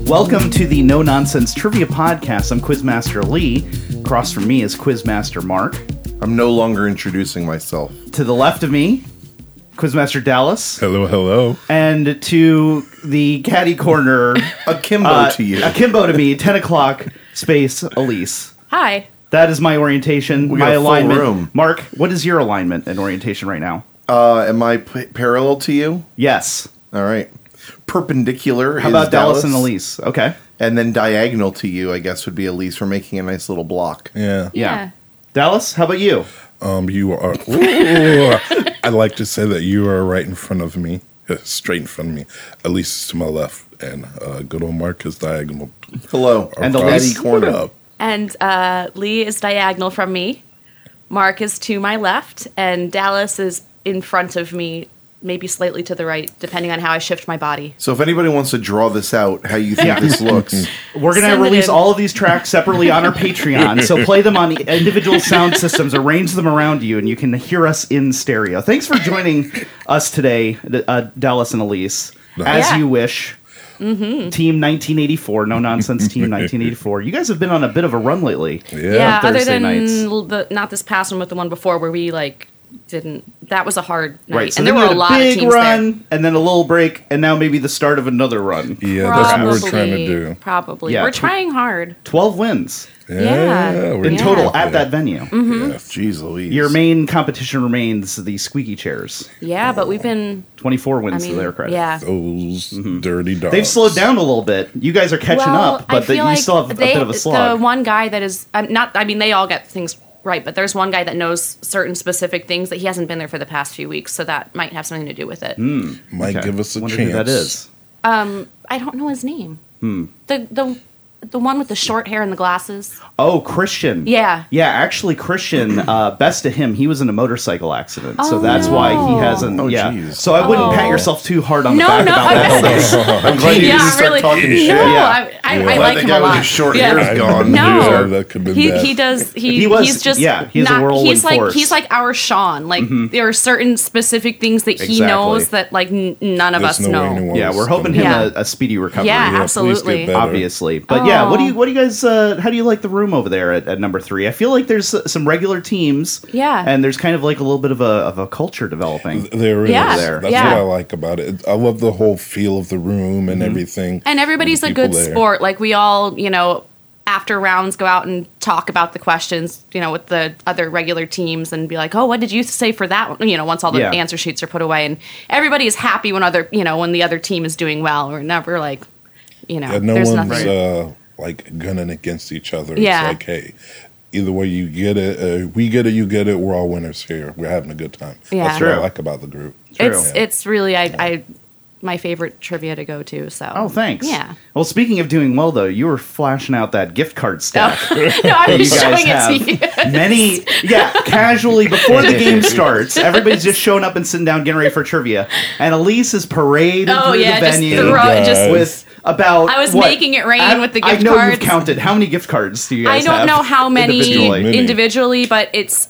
Welcome to the No Nonsense Trivia Podcast. I'm Quizmaster Lee. Across from me is Quizmaster Mark. I'm no longer introducing myself. To the left of me, Quizmaster Dallas. Hello, hello. And to the caddy corner, Akimbo to you. Akimbo to me, 10 o'clock, space, Elise. Hi. That is my orientation, We my got a full alignment. room. Mark, what is your alignment and orientation right now? Am I parallel to you? Yes. All right. Perpendicular How is about Dallas and Elise? Okay. And then diagonal to you, I guess, would be Elise. We're making a nice little block. Yeah. Yeah. Dallas, how about you? You are. Ooh, I like to say that you are right in front of me, straight in front of me. Elise is to my left, and good old Mark is diagonal. Hello. And Our Elise. caddy corner. And Lee is diagonal from me. Mark is to my left, and Dallas is in front of me, maybe slightly to the right, depending on how I shift my body. So if anybody wants to draw this out, how you think Yeah. this looks, We're going to Send it release in. all of these tracks separately on our Patreon. So play them on individual sound systems, arrange them around you, and you can hear us in stereo. Thanks for joining us today, Dallas and Elise. As Yeah. you wish. Mm-hmm. Team 1984, No Nonsense Team 1984. You guys have been on a bit of a run lately. Yeah, on other Thursday than nights. not this past one, but the one before where we didn't. That was a hard night, Right, so and then there you were had a lot of big teams run, and then a little break, and now maybe the start of another run. Yeah, there. that's what we're trying to do. Probably. Yeah. We're trying hard. 12 wins Yeah. we're in Yeah. total at that venue. Mm-hmm. Yes. geez Louise. Your main competition remains the squeaky chairs. Yeah, but we've been. 24 I wins to mean, their credit. yeah. Those dirty dogs. They've slowed down a little bit. You guys are catching up, but you still have a bit of a The slog. one guy that is not. I mean, they all get things right, but there's one guy that knows certain specific things that he hasn't been there for the past few weeks, so that might have something to do with it. Might Okay. give us a Wonder chance. who that is. I don't know his name. The one with the short hair and the glasses. Oh, Christian. Yeah. Yeah, actually, Christian, best to him, he was in a motorcycle accident. So Oh, that's why he hasn't. Oh, yeah. geez. So I wouldn't pat Oh. yourself too hard on the No, back no, about that. I'm glad you Yeah, didn't start really. talking shit. No, Yeah. I Yeah. like Glad the him guy a with lot. his short Yeah. hair is gone. No. That could have been bad. He does. He was- He's just. yeah, he's a not, whirlwind he's like force. he's like our Sean. Like there are certain specific things that he Exactly. knows that like none of There's us no way know. anyone Yeah, else we're hoping can- him Yeah. a speedy recovery. Yeah, please absolutely. get better. Obviously. But yeah, Oh. what do you guys, how do you like the room over there at number 3? I feel like there's some regular teams. Yeah. And there's kind of like a little bit of a culture developing. There is. Yeah. That's Yeah. what I like about it. I love the whole feel of the room and everything. And everybody's The a people good there. sport. Like we all, after rounds go out and talk about the questions, with the other regular teams and be like, oh, what did you say for that one? Once all the Yeah. answer sheets are put away, and everybody is happy when when the other team is doing well. We're never like, Yeah, no there's one's nothing. like gunning against each other. Yeah. It's like, hey, either way you get it, we get it, you get it. We're all winners here. We're having a good time. Yeah. That's what I True. like about the group. It's really I my favorite trivia to go to. So Oh, thanks. Yeah. Well, speaking of doing well, though, you were flashing out that gift card stack. No, I'm You just guys showing it to have you. many, casually before the game starts. Everybody's just showing up and sitting down, getting ready for trivia. And Elise is paraded Oh through yeah, the just venue throw with about. I was what? making it rain with the I gift know cards. you've counted. How many gift cards do you I guys don't have know how many individually? individually, but it's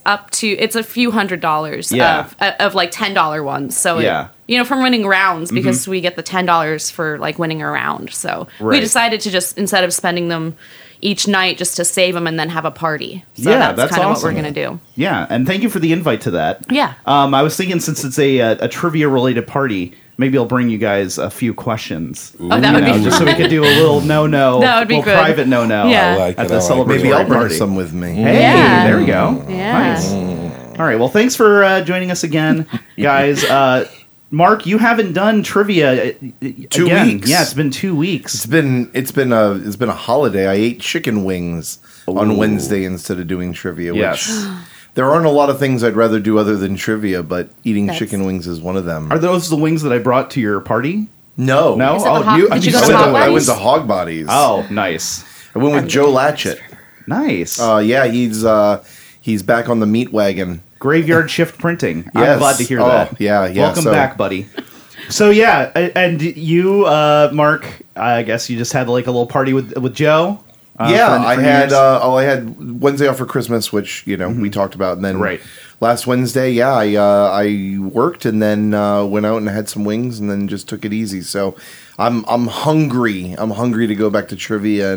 a few $100 Yeah. of like $10 ones. So Yeah. from winning rounds, because we get the $10 for like winning a round. So Right. we decided to just, instead of spending them each night, just to save them and then have a party. So Yeah, that's that's kind of what awesome. we're gonna do. Yeah, and thank you for the invite to that. Yeah. I was thinking, since it's a trivia related party, maybe I'll bring you guys a few questions. Oh, that would be just so we fun. could do a little no-no, That would be little good. private no-no Yeah. I like at it. the I like it. celebratory Maybe I'll bring party. some with me. Hey, Yeah. there we go. Yeah. Nice. All right, well, thanks for joining us again, guys. Mark, you haven't done trivia 2 again. weeks. Yeah, it's been 2 weeks. It's been a holiday. I ate chicken wings on Wednesday instead of doing trivia. Yes. Which there aren't a lot of things I'd rather do other than trivia, but eating That's- chicken wings is one of them. Are those the wings that I brought to your party? No, No? Is it the Oh, hot- did you go to I Hot went, I Buddies? went to Hog Bodies. Oh, nice. I went with Joe Latchett. Nice. Yeah, he's back on the meat wagon. Graveyard shift printing. I'm Yes. glad to hear Oh, that. yeah. Welcome So- back, buddy. So yeah, and you, Mark, I guess you just had like a little party with Joe. I for had New I had Wednesday off for Christmas, which we talked about, and then Right. last Wednesday, I worked and then went out and had some wings, and then just took it easy. So I'm hungry. I'm hungry to go back to trivia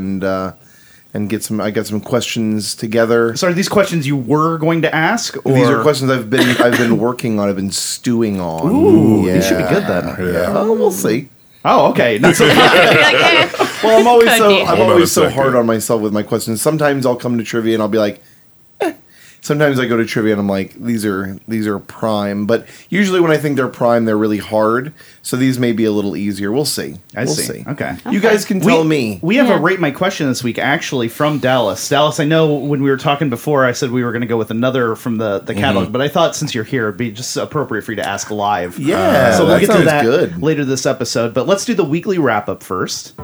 and get some. I got some questions together. So are these questions you were going to ask? Or? These are questions I've been working on. I've been stewing on. Ooh, these should be good then. Yeah, well, we'll see. Oh, okay. Not so Well, I'm always Could be. I'm Hold on always a so second. hard on myself with my questions. Sometimes I'll come to trivia and I'll be like, Sometimes I go to trivia and I'm like, these are prime. But usually when I think they're prime, they're really hard. So these may be a little easier. We'll see. I We'll see. Okay. You guys can tell me. We have Yeah. a Rate My Question this week, actually, from Dallas. Dallas, I know when we were talking before, I said we were going to go with another from the catalog, but I thought since you're here, it'd be just appropriate for you to ask live. Yeah, so we'll that get to sounds that good. later this episode. But let's do the weekly wrap-up first.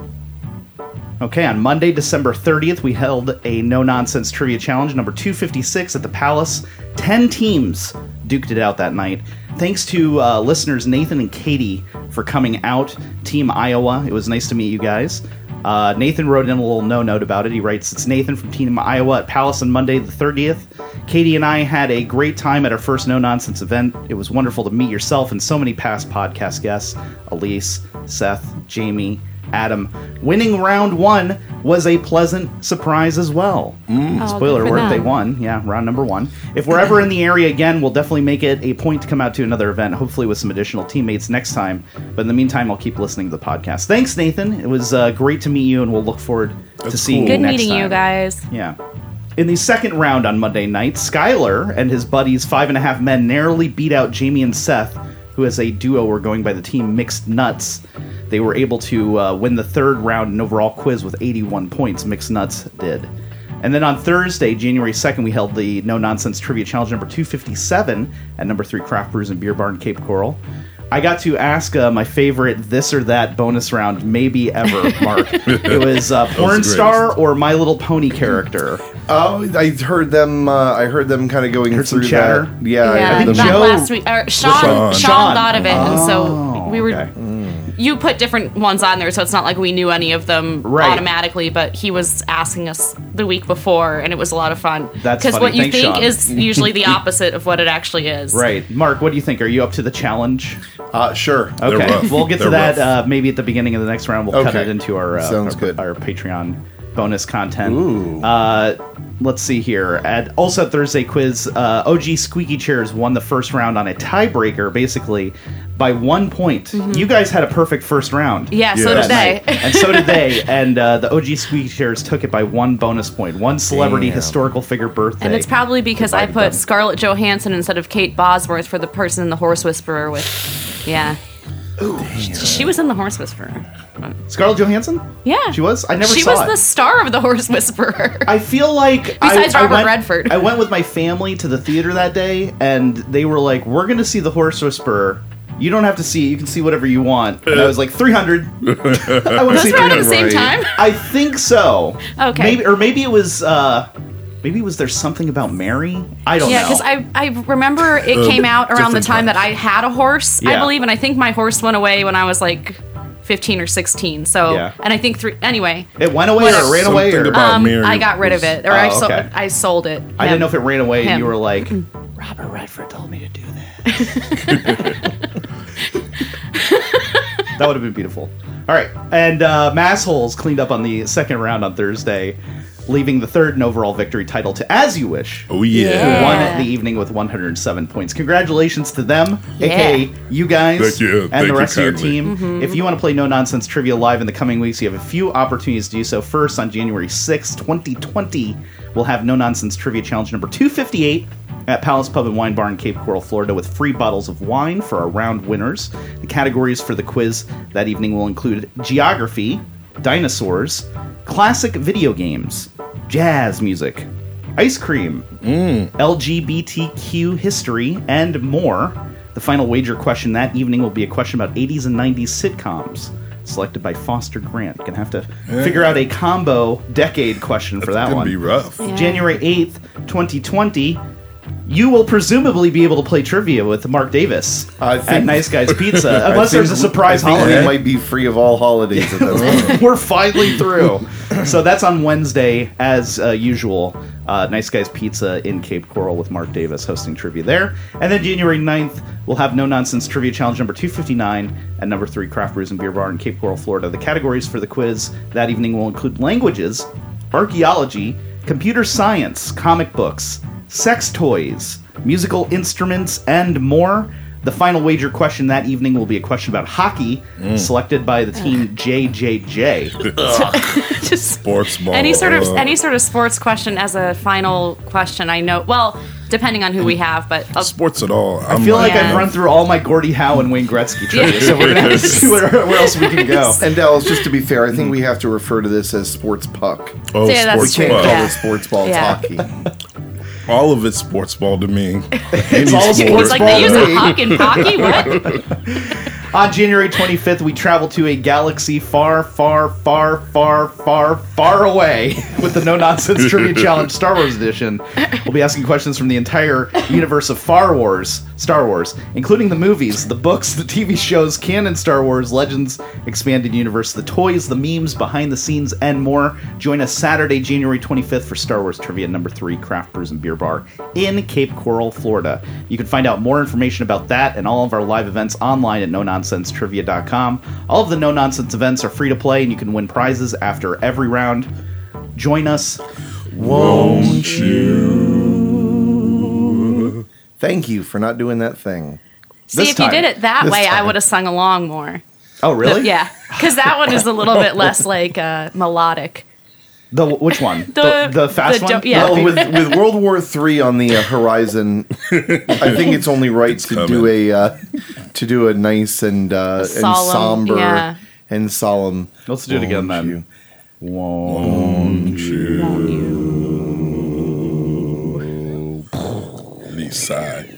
Okay, on Monday, December 30th, we held a no-nonsense trivia challenge, number 256 at the Palace. 10 teams duked it out that night. Thanks to listeners Nathan and Katie for coming out. Team Iowa, it was nice to meet you guys. Nathan wrote in a little no-note about it. He writes, "It's Nathan from Team Iowa at Palace on Monday the 30th. Katie and I had a great time at our first no-nonsense event. It was wonderful to meet yourself and so many past podcast guests, Elise, Seth, Jamie, Adam. Winning round one was a pleasant surprise as well." Spoiler good for alert, them. they won. Yeah, round number one. If we're ever in the area again, we'll definitely make it a point to come out to another event, hopefully with some additional teammates next time. But in the meantime, I'll keep listening to the podcast. Thanks, Nathan. It was great to meet you, and we'll look forward to That's seeing cool. you Good next meeting time. you guys. Yeah. In the second round on Monday night, Skylar and his buddies, 5.5 men, narrowly beat out Jamie and Seth, who as a duo were going by the team Mixed Nuts. They were able to win the third round and overall quiz with 81 points. Mixed Nuts did. And then on Thursday, January 2nd, we held the No Nonsense Trivia Challenge number 257 at number 3 Craft Brews and Beer Barn, Cape Coral. I got to ask my favorite this or that bonus round maybe ever, Mark. It was Porn the Star or My Little Pony character. Oh, I heard them. I heard them kind of going Heard some through chatter? that. Yeah, I Yeah, heard them. that Joe- last week. Sean Sean. thought of it, and so we were. okay. You put different ones on there, so it's not like we knew any of them Right. automatically. But he was asking us the week before, and it was a lot of fun. That's because funny. what you Thanks, think Sean. is usually the opposite of what it actually is. Right. Mark, what do you think? Are you up to the challenge? Sure. Okay. rough. We'll get to They're that rough. maybe at the beginning of the next round. We'll cut Okay. it into our Sounds good. our Patreon bonus content. Ooh. Let's see here. Also at Thursday quiz, OG Squeaky Chairs won the first round on a tiebreaker, basically by 1 point. You guys had a perfect first round. Yeah, so Yeah. did that they. night. And so did they. And the OG Squeaky Chairs took it by 1 bonus point. One celebrity Damn. historical figure birthday. And it's probably because I Divided put them. Scarlett Johansson instead of Kate Bosworth for the person in the Horse Whisperer with. Yeah. She was in the Horse Whisperer. Scarlett Johansson? Yeah. She was? I never She saw was it. the star of the Horse Whisperer. I feel like Besides I Robert went, Redford. I went with my family to the theater that day, and they were like, "We're going to see the Horse Whisperer. You don't have to see it. You can see whatever you want." And I was like, 300. I want to Those see were out at the 300. same right. time? I think so. Okay. Maybe it was. Maybe it was There's Something About Mary. I don't Yeah, know. because I remember it came out around the different time that I had a horse, I Yeah. believe, and I think my horse went away when I was like 15 or 16. So, Yeah. and I think anyway, It went away or it ran away, Something or about Mary I got rid of it, or Oh, okay. I sold it. I didn't know if it ran away, and Him. you were like, Robert Redford told me to do that. That would have been beautiful. All right, and Massholes cleaned up on the second round on Thursday, leaving the third and overall victory title to As You Wish. Oh yeah. Yeah. Won the evening with 107 points. Congratulations to them, Yeah. aka you guys, Thank you. and Thank the you rest of your kindly. team. If you want to play No Nonsense Trivia live in the coming weeks, you have a few opportunities to do so. First, on January 6th, 2020, we'll have No Nonsense Trivia Challenge number 258 at Palace Pub and Wine Bar in Cape Coral, Florida, with free bottles of wine for our round winners. The categories for the quiz that evening will include geography, dinosaurs, classic video games, jazz music, ice cream, LGBTQ history, and more. The final wager question that evening will be a question about 80s and 90s sitcoms, selected by Foster Grant. Gonna have to figure out a combo decade question for that It's gonna one. be rough. Yeah. January 8th, 2020, you will presumably be able to play trivia with Mark Davis I at think- Nice Guys Pizza, unless there's a surprise I think holiday. we might be free of all holidays at this point. We're finally through. So that's on Wednesday, as usual. Nice Guys Pizza in Cape Coral with Mark Davis hosting trivia there. And then January 9th, we'll have No Nonsense Trivia Challenge number 259 and number 3 Craft Brews and Beer Bar in Cape Coral, Florida. The categories for the quiz that evening will include languages, archaeology, computer science, comic books, sex toys, musical instruments, and more. The final wager question that evening will be a question about hockey, selected by the team JJJ. Just Sports ball. any sort of sports question as a final question. I know. Well, depending on who we have, but Sports at all. I feel like Yeah. I've run through all my Gordie Howe and Wayne Gretzky trivia, so we're going to have to see where else we can go. And Dallas, just to be fair, I think we have to refer to this as sports puck. Oh, Yeah, that's sports We can't true. ball. call Yeah. it sports ball. It's Yeah. hockey. All of it's sports ball to me. It's all sports it's like ball they use to a me. puck in hockey. What? On January 25th, we travel to a galaxy far, far, far, far, far, far away with the No Nonsense Trivia Challenge Star Wars Edition. We'll be asking questions from the entire universe of Star Wars, including the movies, the books, the TV shows, canon Star Wars, Legends, Expanded Universe, the toys, the memes, behind the scenes, and more. Join us Saturday, January 25th for Star Wars Trivia number 3 Craft Brews and Beer Bar in Cape Coral, Florida. You can find out more information about that and all of our live events online at NoNonsenseTrivia.com. All of the No Nonsense events are free to play, and you can win prizes after every round. Join us. Won't you? Thank you for not doing that thing. See, This if you time. did it that This way, I time. would have sung along more. Oh, really? Yeah, because that one is a little bit less like melodic. The which one? The- the fast the one? don't- yeah. Well, with World War III on the horizon, I think it's only right to do a nice and solemn, somber yeah. and solemn. Let's do it again Won't then. you? Won't you? East side.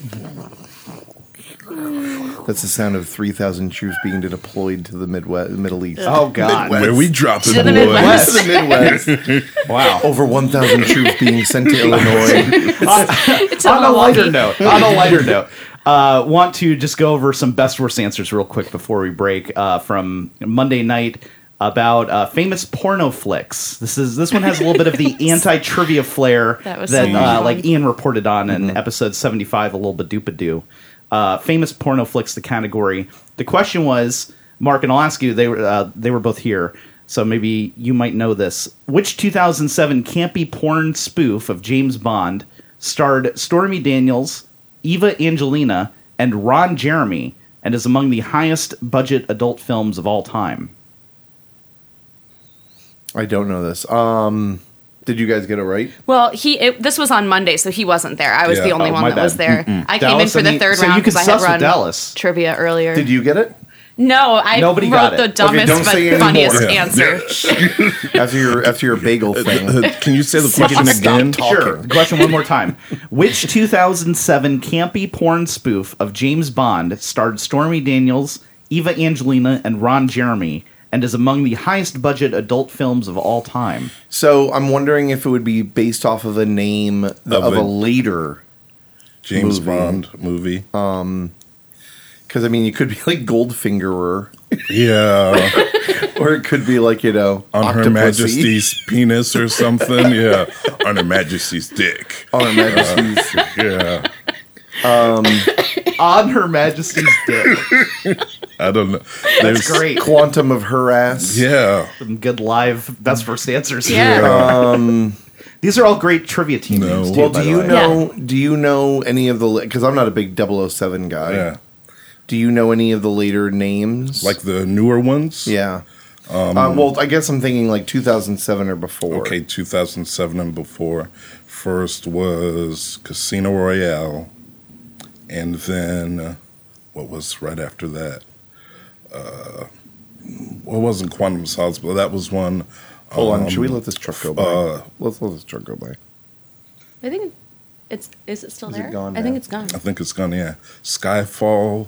That's the sound of 3,000 troops being deployed to the Middle East. Oh, God. Where we dropping, To the boys? Midwest. the Midwest. Wow. Over 1,000 troops being sent to Illinois. It's On a lighter Milwaukee. note, want to just go over some best worst answers real quick before we break from Monday night about famous porno flicks. This one has a little bit of the anti-trivia flair That was so much fun. like Ian reported on in episode 75, a little badoopadoo. Famous porno flicks, the category. The question was, Mark, and I'll ask you. They were both here, so maybe you might know this. Which 2007 campy porn spoof of James Bond starred Stormy Daniels, Eva Angelina, and Ron Jeremy, and is among the highest budget adult films of all time? I don't know this. Did you guys get it right? Well, this was on Monday, so he wasn't there. I was Yeah. the only Oh, one my that bad. was there. I came in Dallas, for the I mean, third so you round could because I had suss with run Dallas. trivia earlier. Did you get it? No, I Nobody got wrote the it. dumbest don't but say any funniest more. Yeah. answer. After your bagel thing. Can you say the question again? Sure. The question one more time. Which 2007 campy porn spoof of James Bond starred Stormy Daniels, Eva Angelina, and Ron Jeremy, and is among the highest budget adult films of all time? So I'm wondering if it would be based off of a name of a a- later. James Movie. Bond movie. Because, I mean, you could be like Goldfingerer, Yeah. or it could be like, On Her Octopussy. Majesty's penis or something. Yeah. On Her Majesty's dick. On Her Majesty's. Yeah. On Her Majesty's dick. I don't know. That's great. Quantum of Her Ass. Yeah. Some good live best first answers here. Yeah. These are all great trivia team No. names, too, Well, by do the you way. know? Do you know any of the? Because I'm not a big 007 guy. Yeah. Do you know any of the later names? Like the newer ones? yeah. Well, I guess I'm thinking like 2007 or before. Okay, 2007 and before. First was Casino Royale. And then, what was right after that? Well, it wasn't Quantum of Solace, but that was one. Hold on. Should we let this truck go by? uh, Let's let this truck go by. I think is it still Is it there? gone I think now? it's gone. I think it's gone, yeah. Skyfall,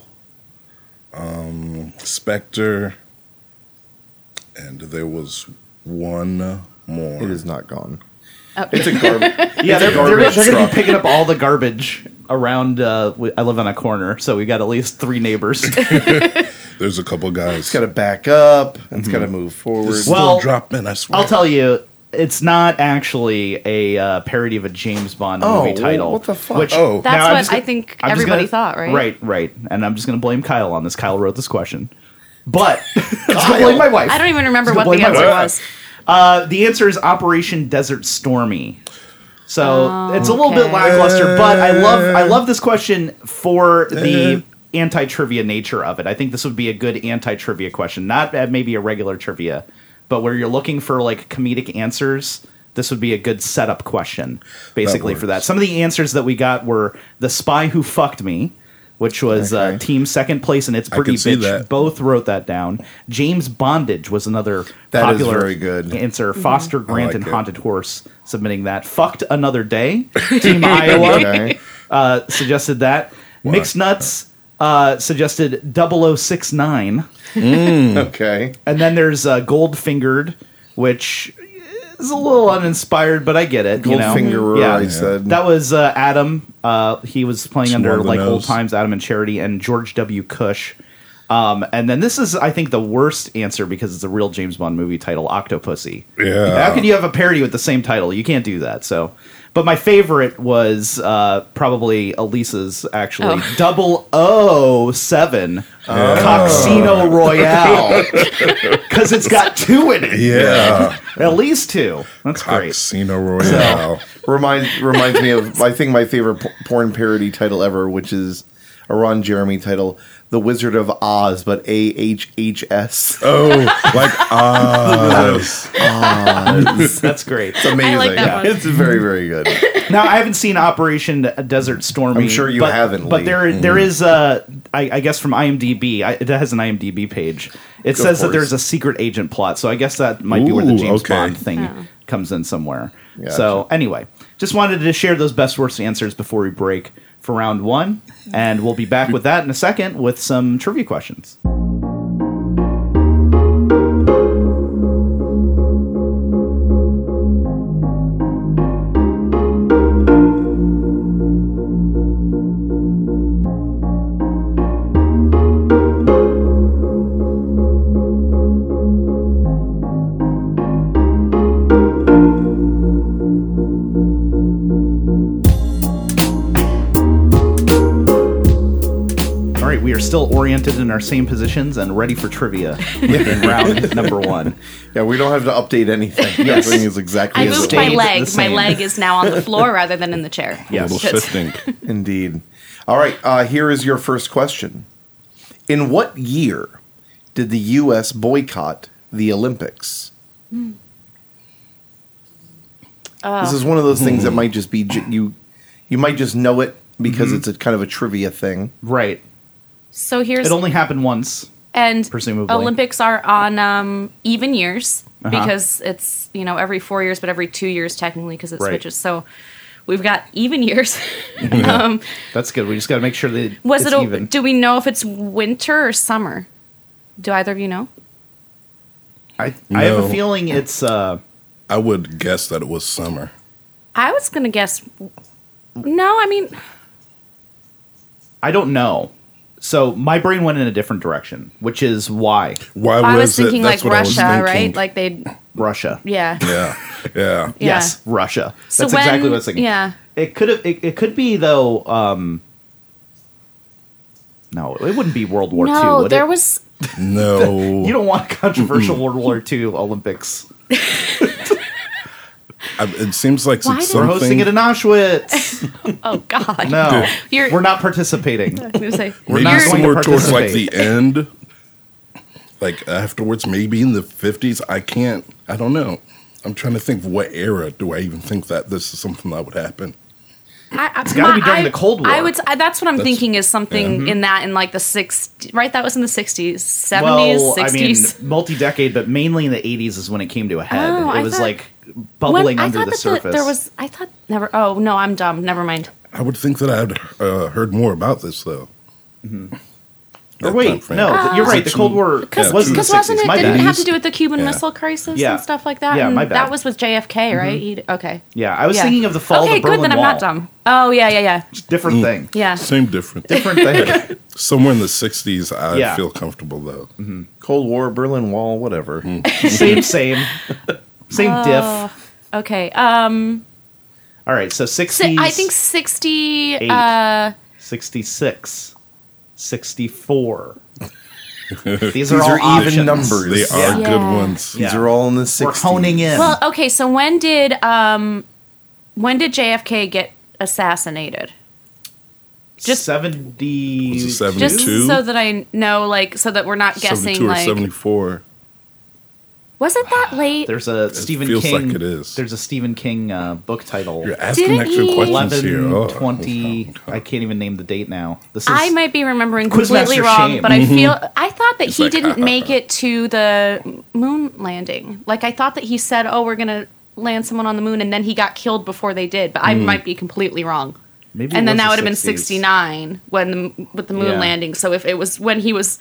Spectre, and there was one more. It is not gone. Oh. It's a garbage. Yeah, they're garbage going to truck. be picking up all the garbage around. I live on a corner, so we got at least 3 neighbors. There There's a couple guys. It's got to back up. It's got to move forward. Still Well, dropping, I swear. I'll tell you, it's not actually a parody of a James Bond movie title. what the fuck? Which, Oh. That's now I'm what just gonna- I think I'm just everybody gonna- thought, right? Right. And I'm just going to blame Kyle on this. Kyle wrote this question. But I'm just going to blame my wife. I don't even remember Just what gonna the blame my answer wife. was. The answer is Operation Desert Stormy. So Oh, it's a little bit okay. lackluster, but I love this question for the anti-trivia nature of it. I think this would be a good anti-trivia question, not maybe a regular trivia, but where you're looking for like comedic answers. This would be a good setup question, basically, for that. works. Some of the answers that we got were The Spy Who Fucked Me, which was Okay. team second place, and It's I Pretty can see Bitch. that. Both wrote that down. James Bondage was another That is popular very good. answer. Foster Grant like and it. Haunted Horse submitting that. Fucked Another Day. Team Iowa Okay. suggested that. Mixed Nuts suggested 0069. Okay. And then there's Goldfingered, which is a little uninspired, but I get it. You know? Goldfinger, Yeah. I said. That was Adam. He was playing It's under more than like Old those. Times, Adam and Charity, and George W. Cush. And then this is, I think, the worst answer because it's a real James Bond movie title, Octopussy. Yeah. How could you have a parody with the same title? You can't do that. So, but my favorite was probably Elisa's actually 007 Casino Royale because it's got 2 in it. Yeah. At least 2. That's great. Casino Royale. Reminds me of, I think, my favorite porn parody title ever, which is a Ron Jeremy title, The Wizard of Oz, but AHHS. Oh, like Oz. That's great. It's amazing. I like that one. It's very, very good. Now I haven't seen Operation Desert Stormy. I'm sure you but, haven't, But Lee. there is I guess from IMDb. It has an IMDb page. It says that for it. there's a secret agent plot. So I guess that might be where the Ooh, James okay. Bond thing Oh. comes in somewhere. Gotcha. So anyway, just wanted to share those best worst answers before we break for round 1, and we'll be back with that in a second with some trivia questions. All right, we are still oriented in our same positions and ready for trivia in round number 1. Yeah, we don't have to update anything. Yes. Everything is exactly I as moved it my was. the leg. My same. leg is now on the floor rather than in the chair. Yes. A little That's- shifting. Indeed. All right, here is your first question. In what year did the U.S. boycott the Olympics? This is one of those things that might just be you might just know it because it's a kind of a trivia thing. Right. So here's It only happened once. and presumably. Olympics are on even years Uh-huh. because it's every 4 years, but every 2 years technically because it Right. switches. So we've got even years. That's good. We just got to make sure that Was it's it? even. Do we know if it's winter or summer? Do either of you know? I have a No. feeling it's I would guess that it was summer. I was gonna guess. No, I mean, I don't know. So my brain went in a different direction, which is why Why I was was thinking it? like That's what I was Russia, thinking. right? Like they'd, Russia. yeah. Yeah, yeah. Yeah. Yes, Russia. So That's exactly when- what I was thinking. yeah. It could have. It could be though. No, it wouldn't be World War II. No, Would there it? was. No, You don't want controversial World War II Olympics. it seems like Why it's did- We're something. hosting it in Auschwitz. Oh God. No, You're- we're not participating. I was gonna say, Maybe not going to somewhere towards like participate. the end, like afterwards, maybe in the 50s. I don't know. I'm trying to think what era do I even think that this is something that would happen. It's gotta be during the Cold War. I would. That's what I'm thinking is something in like the 60s. Right, that was in the 60s, 70s, Well, 60s. I mean, multi-decade, but mainly in the 80s is when it came to a head. Oh, it I was thought- like bubbling I under thought the that surface. there was. I thought never. Oh no, I'm dumb. Never mind. I would think that I'd heard more about this though. Or that wait, time frame. no, you're right. The Cold War Because wasn't the wasn't 60s. it My didn't bad. have to do with the Cuban Yeah. Missile Crisis Yeah. and stuff like that? Yeah, and my bad. that was with JFK, right? Okay. Yeah, I was thinking of the fall okay, of the Berlin good, then I'm Wall. not dumb. Oh, yeah. Different thing. Yeah. Same difference. Different thing. Somewhere in the 60s, I Yeah. feel comfortable, though. Cold War, Berlin Wall, whatever. Same. Same diff. Okay. All right, so 60s. I think 60. 66. 64. These These are all are even options. numbers. They are Yeah. good ones. Yeah. These are all in the 60s. We're honing in. Well, okay. So when did JFK get assassinated? just- 70. Was it 72? Just so that I know, like, so that we're not guessing, 72 or like, 74. was it that late? There's a Stephen feels King. like it is. There's a Stephen King book title. You're asking Didn't extra he- questions 11, here. Oh, 20. I can't even name the date now. This is. I might be remembering Quizmaster completely wrong, shame. but I thought that It's he like, didn't make it to the moon landing. Like, I thought that he said, "Oh, we're gonna land someone on the moon," and then he got killed before they did. But I might be completely wrong. Maybe And it then was that the would have been 60s. 69 with the moon Yeah. landing. So if it was when he was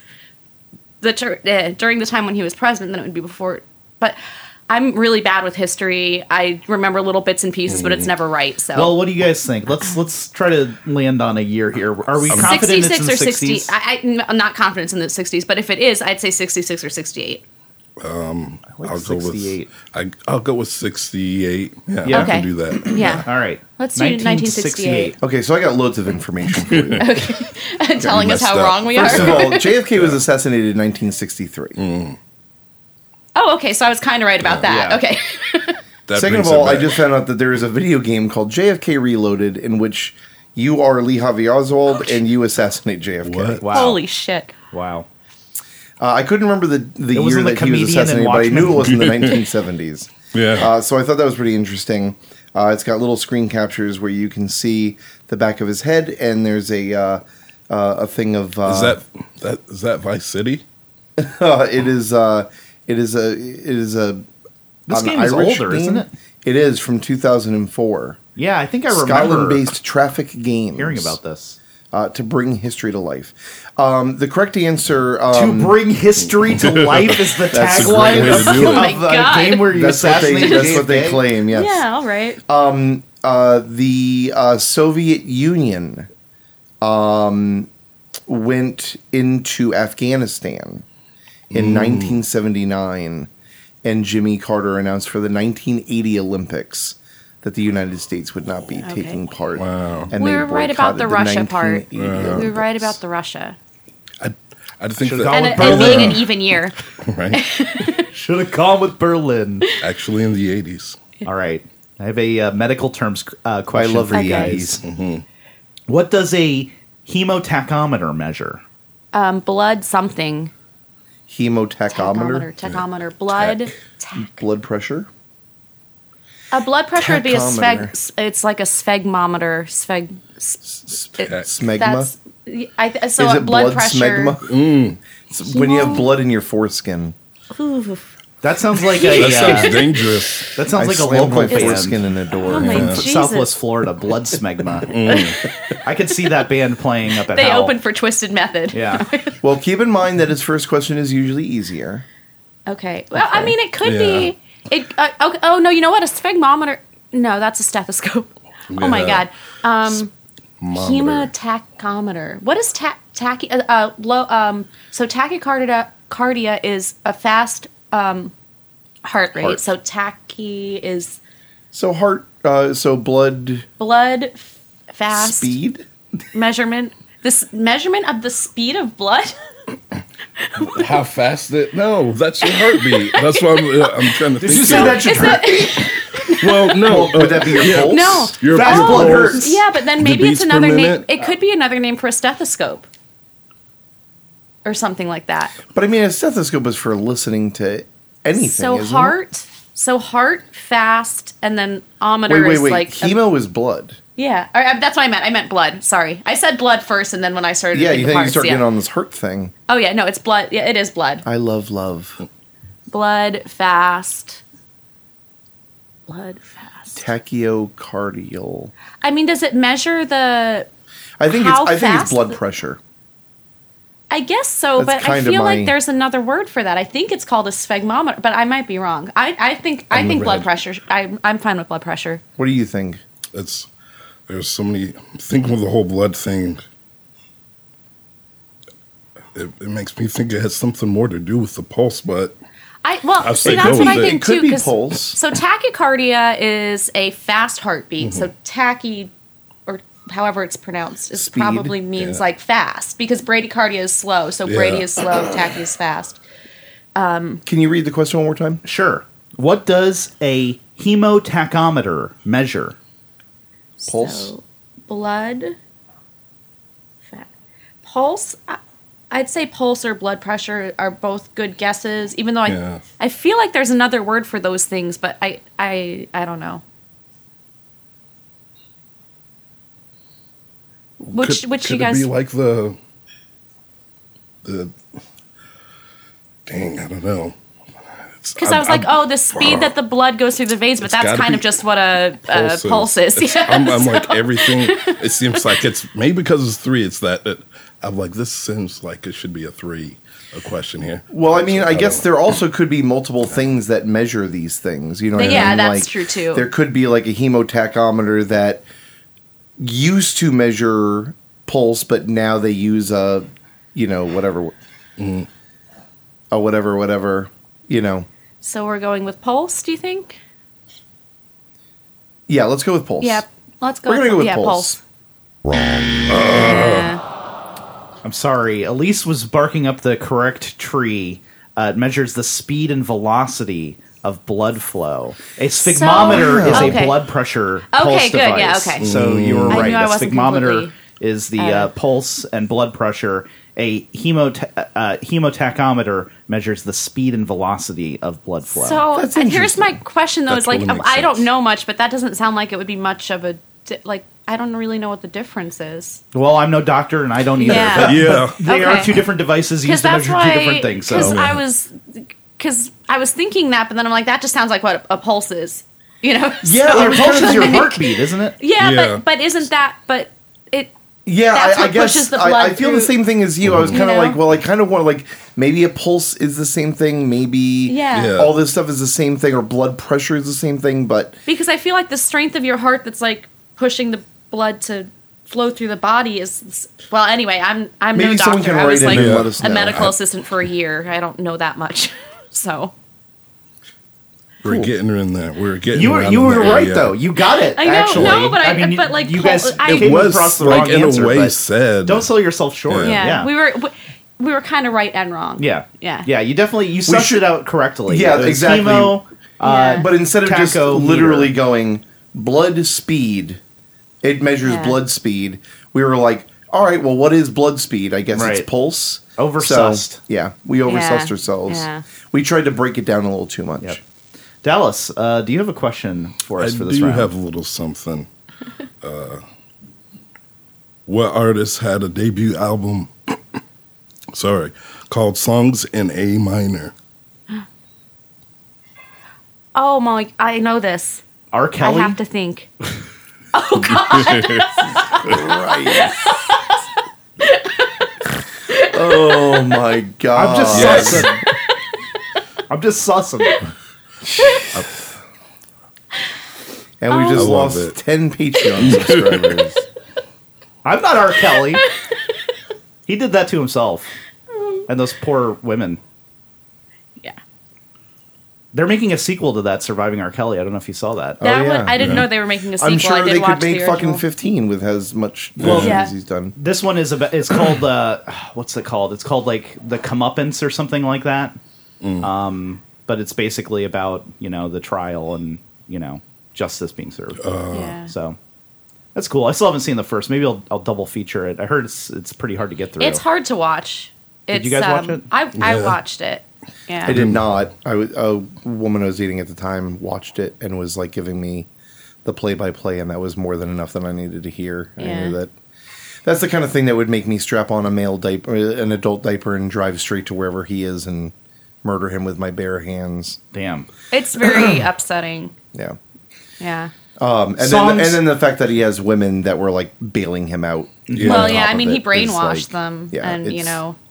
during the time when he was president, then it would be before. But I'm really bad with history. I remember little bits and pieces, but it's never right. So Well, what do you guys think? Let's try to land on a year here. Are we confident it's in 66 the or 60. 60s? I'm not confident in the 60s, but if it is, I'd say 66 or 68. like I'll go 68. with I'll go with 68. Yeah, Yeah. I Okay. can do that. Yeah. All right. Let's do 1968. Okay, so I got loads of information for you. Telling us messed how up. wrong we First are. of all, JFK was assassinated in 1963. Oh, okay. So I was kind of right about that. Yeah. Okay. That Second of brings it all, I back. just found out that there is a video game called JFK Reloaded in which you are Lee Harvey Oswald and you assassinate JFK. What? Wow. Holy shit. Wow. I couldn't remember the It wasn't year the that he was comedian in assassinated, but I knew it Watchmen? was in the 1970s. Yeah. So I thought that was pretty interesting. It's got little screen captures where you can see the back of his head, and there's a thing of is that Vice City? it is a This an game is Irish older, game. isn't it? It is from 2004. Yeah, I think I remember Scotland-based traffic games. hearing about this. To bring history to life. The correct answer. To bring history to life is the That's a tagline great way of, to do it. Oh my a God. game where you That's what they. assassinate That's what they JFK. claim. Yes. Yeah, all right. The Soviet Union went into Afghanistan in 1979, and Jimmy Carter announced for the 1980 Olympics that the United States would not be taking part. Wow. And We they were right about the boycotted Russia part. 1980 We were Olympics. right about the Russia. I think Should've that gone And, with and being Berlin. an even year. right. Should have gone with Berlin. Actually, in the 80s. All right. I have a medical terms question love for you the guys. 80s. What does a hemotachometer measure? Blood something. Hemotachometer, Tachometer. Blood. blood pressure. A blood pressure would be a Tachometer. it's like a sphegmometer. Smegma. That's, so Is a it blood blood pressure. smegma? It's when you have blood in your foreskin. Ooh. That sounds like a That sounds dangerous. that sounds I like a slammed local my foreskin band in a door. Oh my from Jesus. Southwest Florida, Blood Smegma. I could see that band playing up at They Howell. opened for Twisted Method. Yeah. Well, keep in mind that his first question is usually easier. Okay. Well, I mean, it could Yeah. be. It. Okay. Oh no, you know what? A sphegmometer. No, that's a stethoscope. Oh my Yeah. God. Monitor. Hemotachometer. What is so tachycardia is a fast heart rate. Heart. So tachy is So so blood blood fast speed. measurement. This measurement of the speed of blood. How fast it? No, that's your heartbeat. That's what I'm trying to think. Did you say of. that? Is that Well, no. Would that be your pulse? no? Your Fast pulse. blood hurts. Yeah, but then maybe it's beats per another name. minute? It could be another name for a stethoscope. Or something like that. But I mean, a stethoscope is for listening to anything. So isn't heart fast, and then ometer It? Wait. is like Hemo is blood. yeah. Or, that's what I meant. I meant blood. Sorry, I said blood first, and then when I started, Yeah, to you think think you hearts, start yeah. getting on this heart thing. Oh yeah, no, it's blood. Yeah, it is blood. I love Blood fast. Blood fast. tachycardial. I mean, does it measure the? I think How it's fast blood the- pressure. I guess so, That's but I kind of feel my- like there's another word for that. I think it's called a sphygmometer, but I might be wrong. I think never blood had- pressure. I'm fine with blood pressure. What do you think? There's so many. Thinking of the whole blood thing, it makes me think it has something more to do with the pulse, but I'll See, say that's no what I with it. think It could too. be 'Cause- pulse. So tachycardia is a fast heartbeat. So tachy, or however it's pronounced, is Speed. probably means Yeah. like fast because bradycardia is slow. So brady Yeah. is slow, tachy is fast. Can you read the question one more time? Sure. What does a hemotachometer measure? Pulse? So, blood. Pulse. I'd say pulse or blood pressure are both good guesses. Even though Yeah. I feel like there's another word for those things, but I don't know. Which could you guys? it be like the dang, I don't know. Because I was like, oh, the speed that the blood goes through the veins, but It's that's gotta kind of be just what a pulse is. It's- Yeah, I'm so- like everything. It seems like it's maybe because it's 3. It's that I'm like, this seems like it should be a 3. A question here. Well, I mean, I guess don't there also could be multiple things that measure these things. You know what I mean? Yeah, that's Like, true, too. There could be like a hemotachometer that used to measure pulse, but now they use a, whatever, a whatever, So we're going with pulse. Do you think? Yeah, let's go with pulse. Yeah, let's go. We're gonna go with yeah, pulse. Yeah. I'm sorry. Elise was barking up the correct tree. It measures the speed and velocity of blood flow. A sphygmometer is okay. a blood pressure pulse good, yeah, device. okay. So you were I right. knew I A wasn't sphygmometer completely is the pulse and blood pressure. A hemotachometer measures the speed and velocity of blood flow. So That's here's my interesting. question though: That is like totally makes I don't sense. know much, but that doesn't sound like it would be much of a like. I don't really know what the difference is. Well, I'm no doctor, and I don't either. Yeah. But, Yeah. but they are Okay. two different devices used to that's measure why, two different things. So because I was thinking that, but then I'm like, that just sounds like what a pulse is, yeah, So- your pulse is your heartbeat, isn't it? yeah, Yeah. but isn't that? But it Yeah, That's I what guess pushes the I blood feel the through- same thing as you. I was kind of know? like, well, I kind of want like maybe a pulse is the same thing, maybe Yeah. Yeah. all this stuff is the same thing, or blood pressure is the same thing, but because I feel like the strength of your heart that's like pushing the blood to flow through the body is well. Anyway, I'm maybe no someone doctor. can I write was in like and let us a know. medical assistant for a year. I don't know that much, so. We're getting in there. We're getting. You were around you in were there, right yeah. though. You got it. I know, actually. no, but I- mean, but, like, you guys I- came It was across the like wrong in answer, a way but said. don't sell yourself short. Yeah. Yeah, we were kind of right and wrong. Yeah. Yeah. Yeah, you definitely you sussed should- it out correctly. Yeah, It was exactly. Chemo, Yeah. but instead of just Tacho literally meter. going blood speed, it measures Yeah. blood speed. We were like, all right, well, what is blood speed? I guess Right. it's pulse. Oversussed. So, yeah, we oversussed Yeah. ourselves. Yeah. We tried to break it down a little too much. Yep. Dallas, do you have a question for us I for this do round? have a little something. What artist had a debut album? Sorry, called "Songs in A Minor"? Oh my! I know this. R. Kelly. I have to think. Oh God! Right. Oh my god! I'm just Yes. sussing. I'm just sussing. And we Oh. just I love lost it. 10 Patreon subscribers. I'm not R. Kelly. He did that to himself. And those poor women. Yeah. They're making a sequel to that, Surviving R. Kelly. I don't know if you saw that. That yeah. one, I didn't know they were making a sequel. I'm I sure did they watch could make the fucking original. 15 with as much Well, Yeah. as he's done. This one is about. It's called what's it called? It's called like The Comeuppance or something like that. But it's basically about the trial and justice being served. Yeah. So that's cool. I still haven't seen the first. Maybe I'll double feacher it. I heard it's pretty hard to get through. It's hard to watch. Did you guys watch it? I Yeah. watched it. Yeah. I did not. A woman I was dating at the time watched it and was like giving me the play-by-play, and that was more than enough that I needed to hear. I Yeah. knew that's the kind of thing that would make me strap on a male diaper, an adult diaper, and drive straight to wherever he is and murder him with my bare hands. Damn. It's very upsetting. Yeah. Yeah. And then the fact that he has women that were like bailing him out. Yeah. Well, on yeah. top I of mean, he it is, brainwashed like- them, yeah, and it's-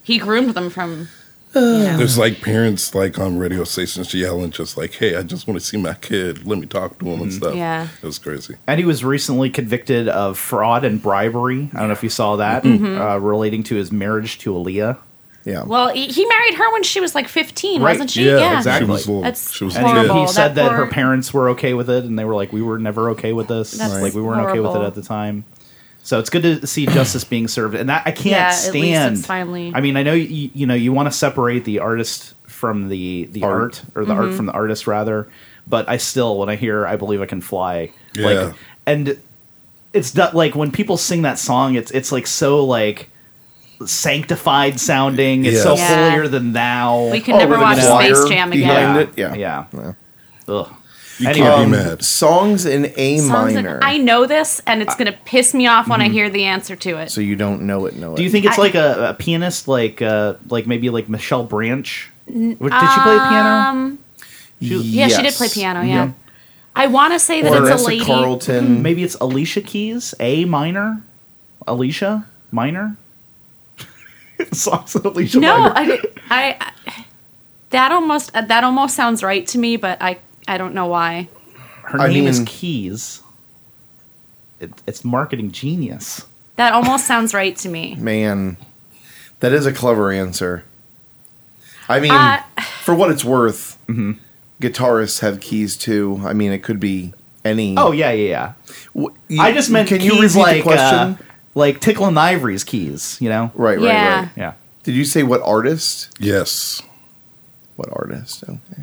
he groomed them from. You know. There's like parents like on radio stations yelling just like, "Hey, I just want to see my kid. Let me talk to him and stuff." Yeah. It was crazy. And he was recently convicted of fraud and bribery. I don't know if you saw that, relating to his marriage to Aaliyah. Yeah. Well, he married her when she was like 15, Right. wasn't she? Yeah, exactly. She was little, That's she was And a kid. horrible. he said that her poor- parents were okay with it, and they were like, "We were never okay with this. That's Like we weren't okay with it horrible. at the time." So it's good to see justice being served, and that I can't Yeah, at stand. least it's finally- I mean, I know you want to separate the artist from the art, or the art from the artist rather, but I still, when I hear "I Believe I Can Fly," Yeah. like, and it's not like when people sing that song, it's like so like sanctified sounding. It's so Yeah. holier than thou. We can never with a watch choir Space Jam behind again. it. Yeah. Yeah. Ugh. You Anyway, can't be mad. Songs in A Songs minor. I know this, and it's going to piss me off when I hear the answer to it. So you don't know it. Do you think it's like a pianist, like maybe like Michelle Branch? Did she play piano? Yeah, she did play piano, yeah. Yeah. I want to say that Or it's a Vanessa lady. Carlton. Maybe it's Alicia Keys, A minor, Alicia minor. Songs of Alicia No, minor. I that almost sounds right to me, but I don't know why. Her I name is mean- Keys. It's marketing genius. That almost sounds right to me. Man, that is a clever answer. I mean, for what it's worth, guitarists have keys too. I mean, it could be any. Oh yeah. W- I just meant Can keys you repeat like the question? like Tickle and Ivory's keys. You know? Right. Yeah. Yeah. Did you say what artist? Yes. What artist? Okay.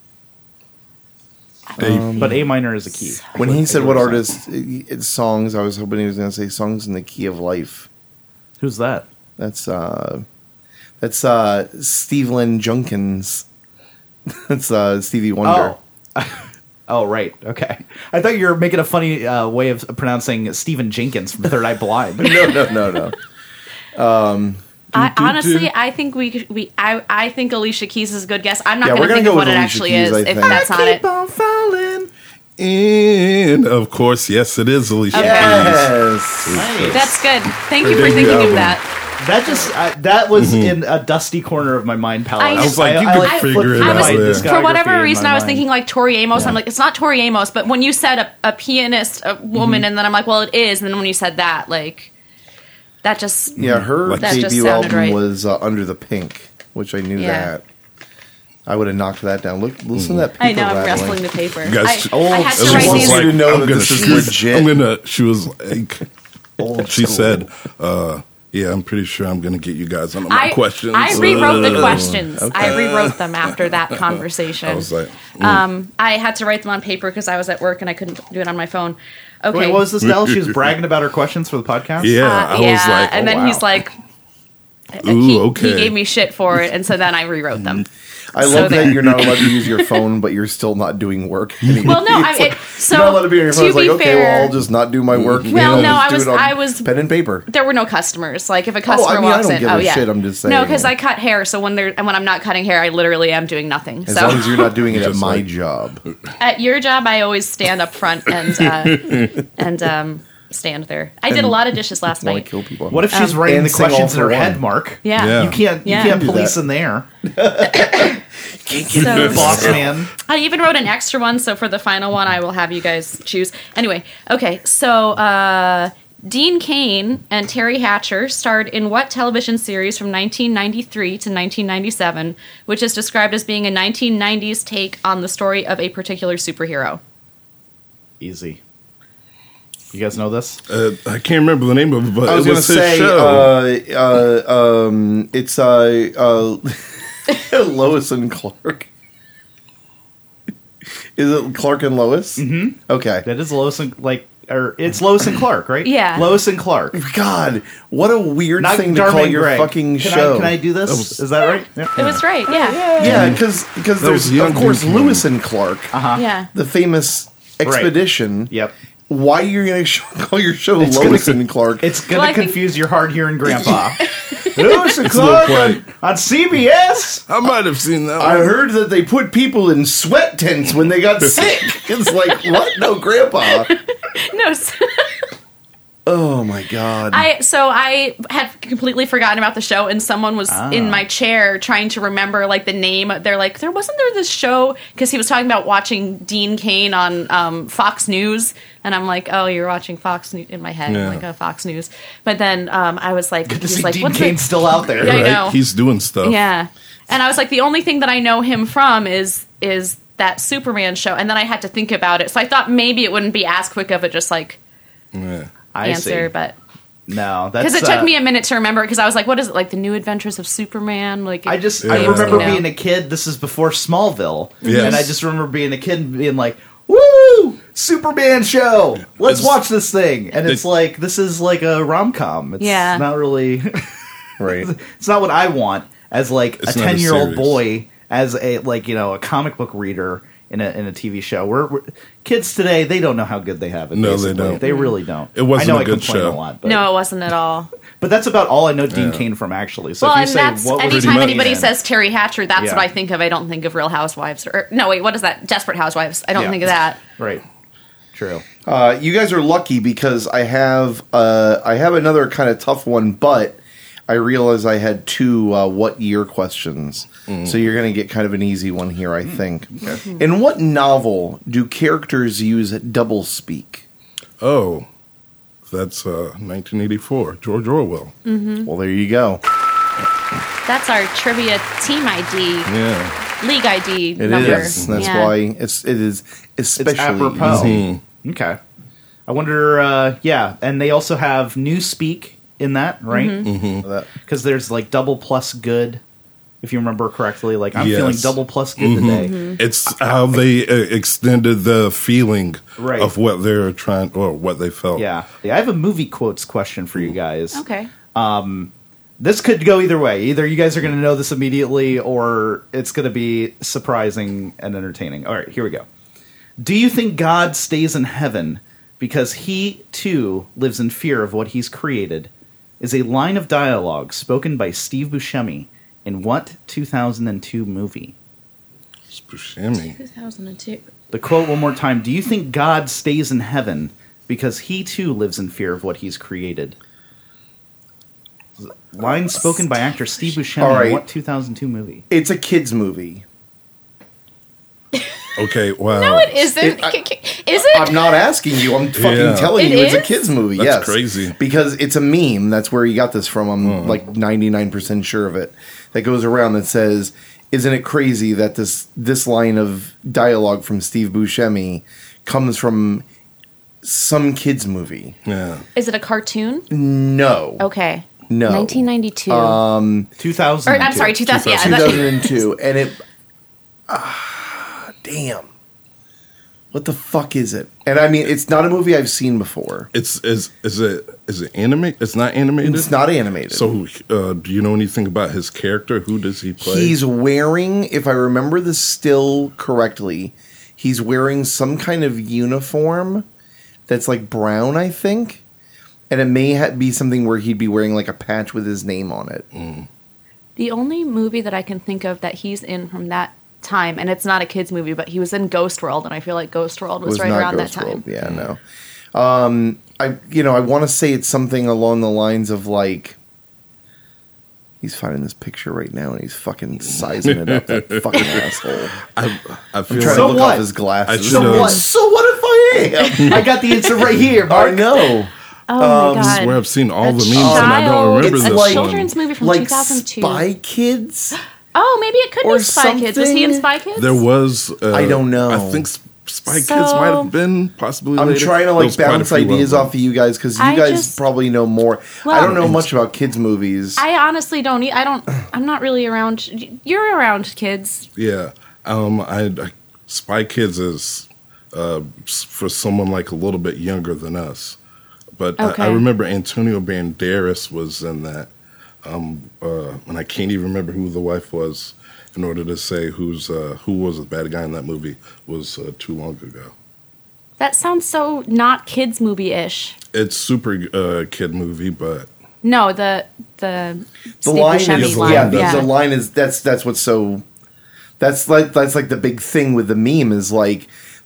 But A minor is a key. When he said what artist, it's songs. I was hoping he was going to say songs in the key of life. Who's that? That's Steve Lynn Junkins. That's Stevie Wonder. Oh, right. Okay. I thought you were making a funny way of pronouncing Stephen Jenkins from Third Eye Blind. No. I think I think Alicia Keys is a good guess. I'm not Yeah, going we're to gonna think go of what with it Alicia actually Keys, is I if think. that's not it. on falling. And of course, yes, it is Alicia Okay. Keys. Yes. That's good. Thank you Her for debut thinking of album. that. That just that was in a dusty corner of my mind palette. I was like, you could figure it I out was, there. for whatever reason, I was thinking like Tori Amos. I'm like, it's not Tori Amos, but when you said a pianist, a woman, and then I'm like, well, it is. And then when you said that, like, that just Yeah, her That just debut sounded album right. was Under the Pink, which I knew Yeah. that. I would have knocked that down. Listen to that paper I know I'm rattling. wrestling the paper. You guys- I had to She write wants these. you to know I'm that gonna this is switch. legit. She was like, she school. said, yeah, I'm pretty sure I'm going to get you guys on my questions. I rewrote the Uh, questions. I rewrote them after that conversation. I was like, I had to write them on paper because I was at work and I couldn't do it on my phone. Okay. Wait, what was this, Del? She was bragging about her questions for the podcast? yeah, I was like, and oh, then wow. he's like, Ooh, okay. he gave me shit for it, and so then I rewrote them. I So love there. that you're not allowed to use your phone, but you're still not doing work. Well, no, It's like, so you're not allowed to be on your phone. to It's like, be okay, fair, well, I'll just not do my work. Well, no, Just do it on I was- pen and paper. there were no customers. Like if a customer I mean, I walks don't in, give oh a yeah, shit, I'm just no, saying. because I cut hair. So when I'm not cutting hair, I literally am doing nothing. As so long as you're not doing it at Just my like- job. at your job, I always stand up front and stand there. I did a lot of dishes last Want night. to kill people. What if she's writing And the sing questions all in her for head, one. Mark? Yeah. Yeah. You can't Yeah. do police in there, So boss man. I even wrote an extra one, so for the final one, I will have you guys choose. Anyway, okay, so Dean Cain and Terry Hatcher starred in what television series from 1993 to 1997, which is described as being a 1990s take on the story of a particular superhero? Easy. You guys know this? I can't remember the name of it, but I was it going to was his say, show. it's Lois and Clark. Is it Clark and Lois? Mm-hmm. Okay. That is Lois and it's Lois and Clark, right? Yeah. Lois and Clark. God, what a weird Not thing to Dharma call and your Greg. fucking Can show. Can I do this? Is that right? Yeah. It was right, yeah. Yeah, because was there's, young of course, Dean Lewis and Clark, Yeah. the famous expedition. Yep. Why are you going to call your show It's Lois gonna- and Clark? It's going Well, to I think- confuse your hard-hearing grandpa. Lewis and a little Clark quiet. on CBS. I might have seen that I one. heard that they put people in sweat tents when they got sick. It's like, what? No, Grandpa. No, Oh my god. I had completely forgotten about the show, and someone was in my chair trying to remember like the name. They're like, wasn't there this show? Because he was talking about watching Dean Cain on Fox News, and I'm like, oh, you're watching Fox News in my head, Yeah. like Fox News. But then I was like, To he's see like, Dean what's Cain's still out there. Yeah, I Right? know. He's doing stuff. Yeah, and I was like, the only thing that I know him from is that Superman show, and then I had to think about it. So I thought maybe it wouldn't be as quick of a just like Yeah. I answer, see. but No, that's because it took me a minute to remember, because I was like, what is it, like the New Adventures of Superman? Like I Yeah. remember you know. being a kid. This is before Smallville, Yes. and I just remember being a kid and being like, "Woo, Superman show! Let's It's- watch this thing." And it's It- like this is like a rom com. It's Yeah. not really. right. It's not what I want as like It's a not a 10-year-old series. boy, as a a comic book reader in a TV show. We're kids today, they don't know how good they have it. No, they basically. don't. They really don't. It wasn't I know a I good complain show. a lot, but, no, it wasn't at all. but that's about all I know Dean Yeah. Cain from, actually. So Well, if you and say that's what was anytime much- anybody Yeah. says Terry Hatcher, that's Yeah. what I think of. I don't think of Real Housewives, or no, wait, what is that? Desperate Housewives. I don't Yeah. think of that. Right, true. You guys are lucky because I have another kind of tough one, but I realize I had two what year questions. So you're going to get kind of an easy one here, I think. In what novel do characters use doublespeak? Oh, that's 1984. George Orwell. Well, there you go. That's our trivia team ID, Yeah. league ID It number. is. That's Yeah. why it is especially It's apropos. easy. Okay. I wonder, and they also have Newspeak in that, right? That- Because there's like double plus good, if you remember correctly. Like, I'm Yes. feeling double plus good today. It's how they extended the feeling Right. of what they're trying or what they felt. Yeah. I have a movie quotes question for you guys. Okay. This could go either way. Either you guys are going to know this immediately, or it's going to be surprising and entertaining. All right, here we go. Do you think God stays in heaven because he, too, lives in fear of what he's created? Is a line of dialogue spoken by Steve Buscemi in what 2002 movie? It's Buscemi. 2002. The quote one more time. Do you think God stays in heaven because he, too, lives in fear of what he's created? Line spoken by actor Steve Buscemi All right. in what 2002 movie? It's a kids movie. Okay, wow. No, it isn't. Is it? I'm not asking you. I'm fucking Yeah. telling It you it's a is? kids movie. That's yes, crazy. Because it's a meme. That's where you got this from. I'm like 99% sure of it. That goes around that says, "Isn't it crazy that this line of dialogue from Steve Buscemi comes from some kids movie?" Yeah. Is it a cartoon? No, Okay. no, 1992. 2000. or I'm sorry, 2000. Yeah, that- 2002, and it. Damn. What the fuck is it? And I mean, it's not a movie I've seen before. Is it animated? It's not animated. It's not animated. So, do you know anything about his character? Who does he play? He's wearing, if I remember this still correctly, he's wearing some kind of uniform that's like brown, I think. And it may be something where he'd be wearing like a patch with his name on it. The only movie that I can think of that he's in from that time, and it's not a kids movie, but he was in Ghost World, and I feel like Ghost World was right not around Ghost that time. World. Yeah, no. I want to say it's something along the lines of like, he's finding this picture right now and he's fucking sizing it up. That fucking asshole. I I'm feel trying So to look what? off his glasses. I should've- So what? So what if I am? I got the answer right here, I Mark. know. Oh my This is god. where I've seen all the A memes and I don't child- remember It's this like- one. children's movie from Like 2002. Spy Kids? Oh, maybe it could Or be Spy Kids. Was he in something. Spy Kids? There was. I don't know. I think Spy Kids So- might have been possibly. I'm later. trying to There like was quite a bounce few ideas them. off of you guys because you I guys just- probably know more. I Well- don't know much about kids movies. I honestly don't. I'm not really around. You're around kids. Yeah. Spy Kids is for someone like a little bit younger than us. But Okay. I remember Antonio Banderas was in that. And I can't even remember who the wife was in order to say who was the bad guy in that movie was too long ago. That sounds so not kids movie ish. It's super kid movie, but No, the the Steve line Buscemi is line. yeah, the line is that's what's so that's like the big thing with the meme is like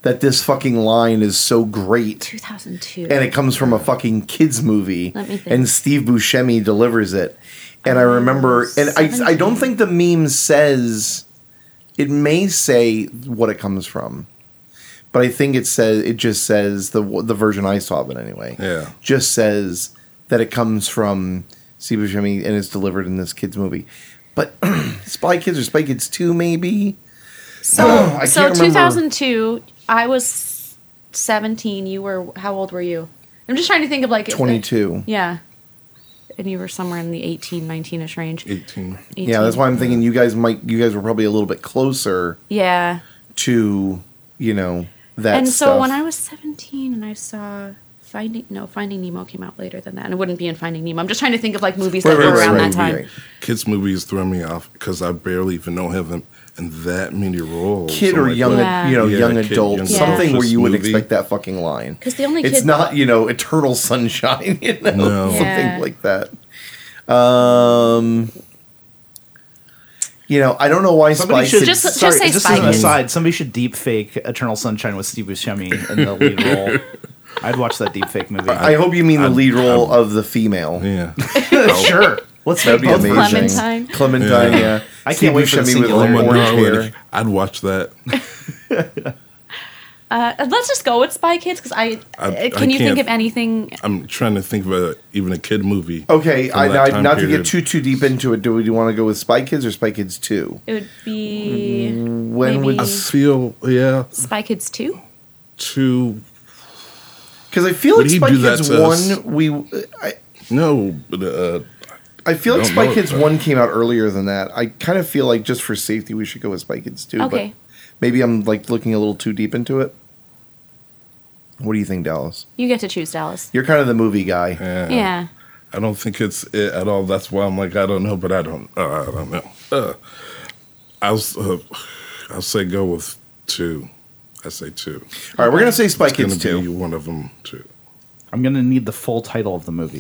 that this fucking line is so great. 2002. And it comes from a fucking kids movie. Let me think. And Steve Buscemi delivers it. And I remember, and I don't think the meme says, it may say what it comes from. But I think it just says, the version I saw of it anyway. Yeah. Just says that it comes from Steve Buscemi and it's delivered in this kids movie. But Spy Kids or Spy Kids 2 maybe? So, I so can't remember. 2002, I was 17. You were, how old were you? I'm just trying to think of like 22. Yeah. And you were somewhere in the 18, 19-ish range. 18. 18. Yeah, that's why I'm thinking you guys were probably a little bit closer Yeah. to, that And stuff. so when I was 17 and I saw Finding Nemo came out later than that. And it wouldn't be in Finding Nemo. I'm just trying to think of like movies that were around that time. right. Kids movies throw me off because I barely even know him in that many roles. Kid I'm or like, young, Yeah. young kid, adult, young something adult. where you wouldn't Movie. expect that fucking line. 'Cause the only it's kid- not, Eternal Sunshine, No. something Yeah. like that. I don't know why Somebody Spy should Kids. Just sorry, say just Spy as an Kids. aside. Somebody should deep fake Eternal Sunshine with Steve Buscemi in the lead role. I'd watch that deep fake movie. I hope you mean the lead role of the female. Yeah. Sure. Let's That'd make be both amazing. versions. Clementine, yeah. I can't Steve wait for the Buscemi with singular. like Oh my orange God, hair. I'd watch that. Let's just go with Spy Kids because can you think can't- of anything? I'm trying to think of even a kid movie. Okay, from that time not to period. get too deep into it, do you want to go with Spy Kids or Spy Kids 2? It would be When maybe would I feel, Spy Kids 2. too. Because I feel Would like he Spy do that Kids to us? 1, No, but I feel like Don't Spy know. Kids 1 came out earlier than that. I kind of feel like just for safety we should go with Spy Kids 2. Okay. But maybe I'm like looking a little too deep into it. What do you think, Dallas? You get to choose, Dallas. You're kind of the movie guy. Yeah. I don't think it's it at all. That's why I'm like, I don't know, but I don't know. I'll say go with 2. I say 2. All right, we're going to say Spy It's Kids gonna be 2. one of them too. I'm going to need the full title of the movie.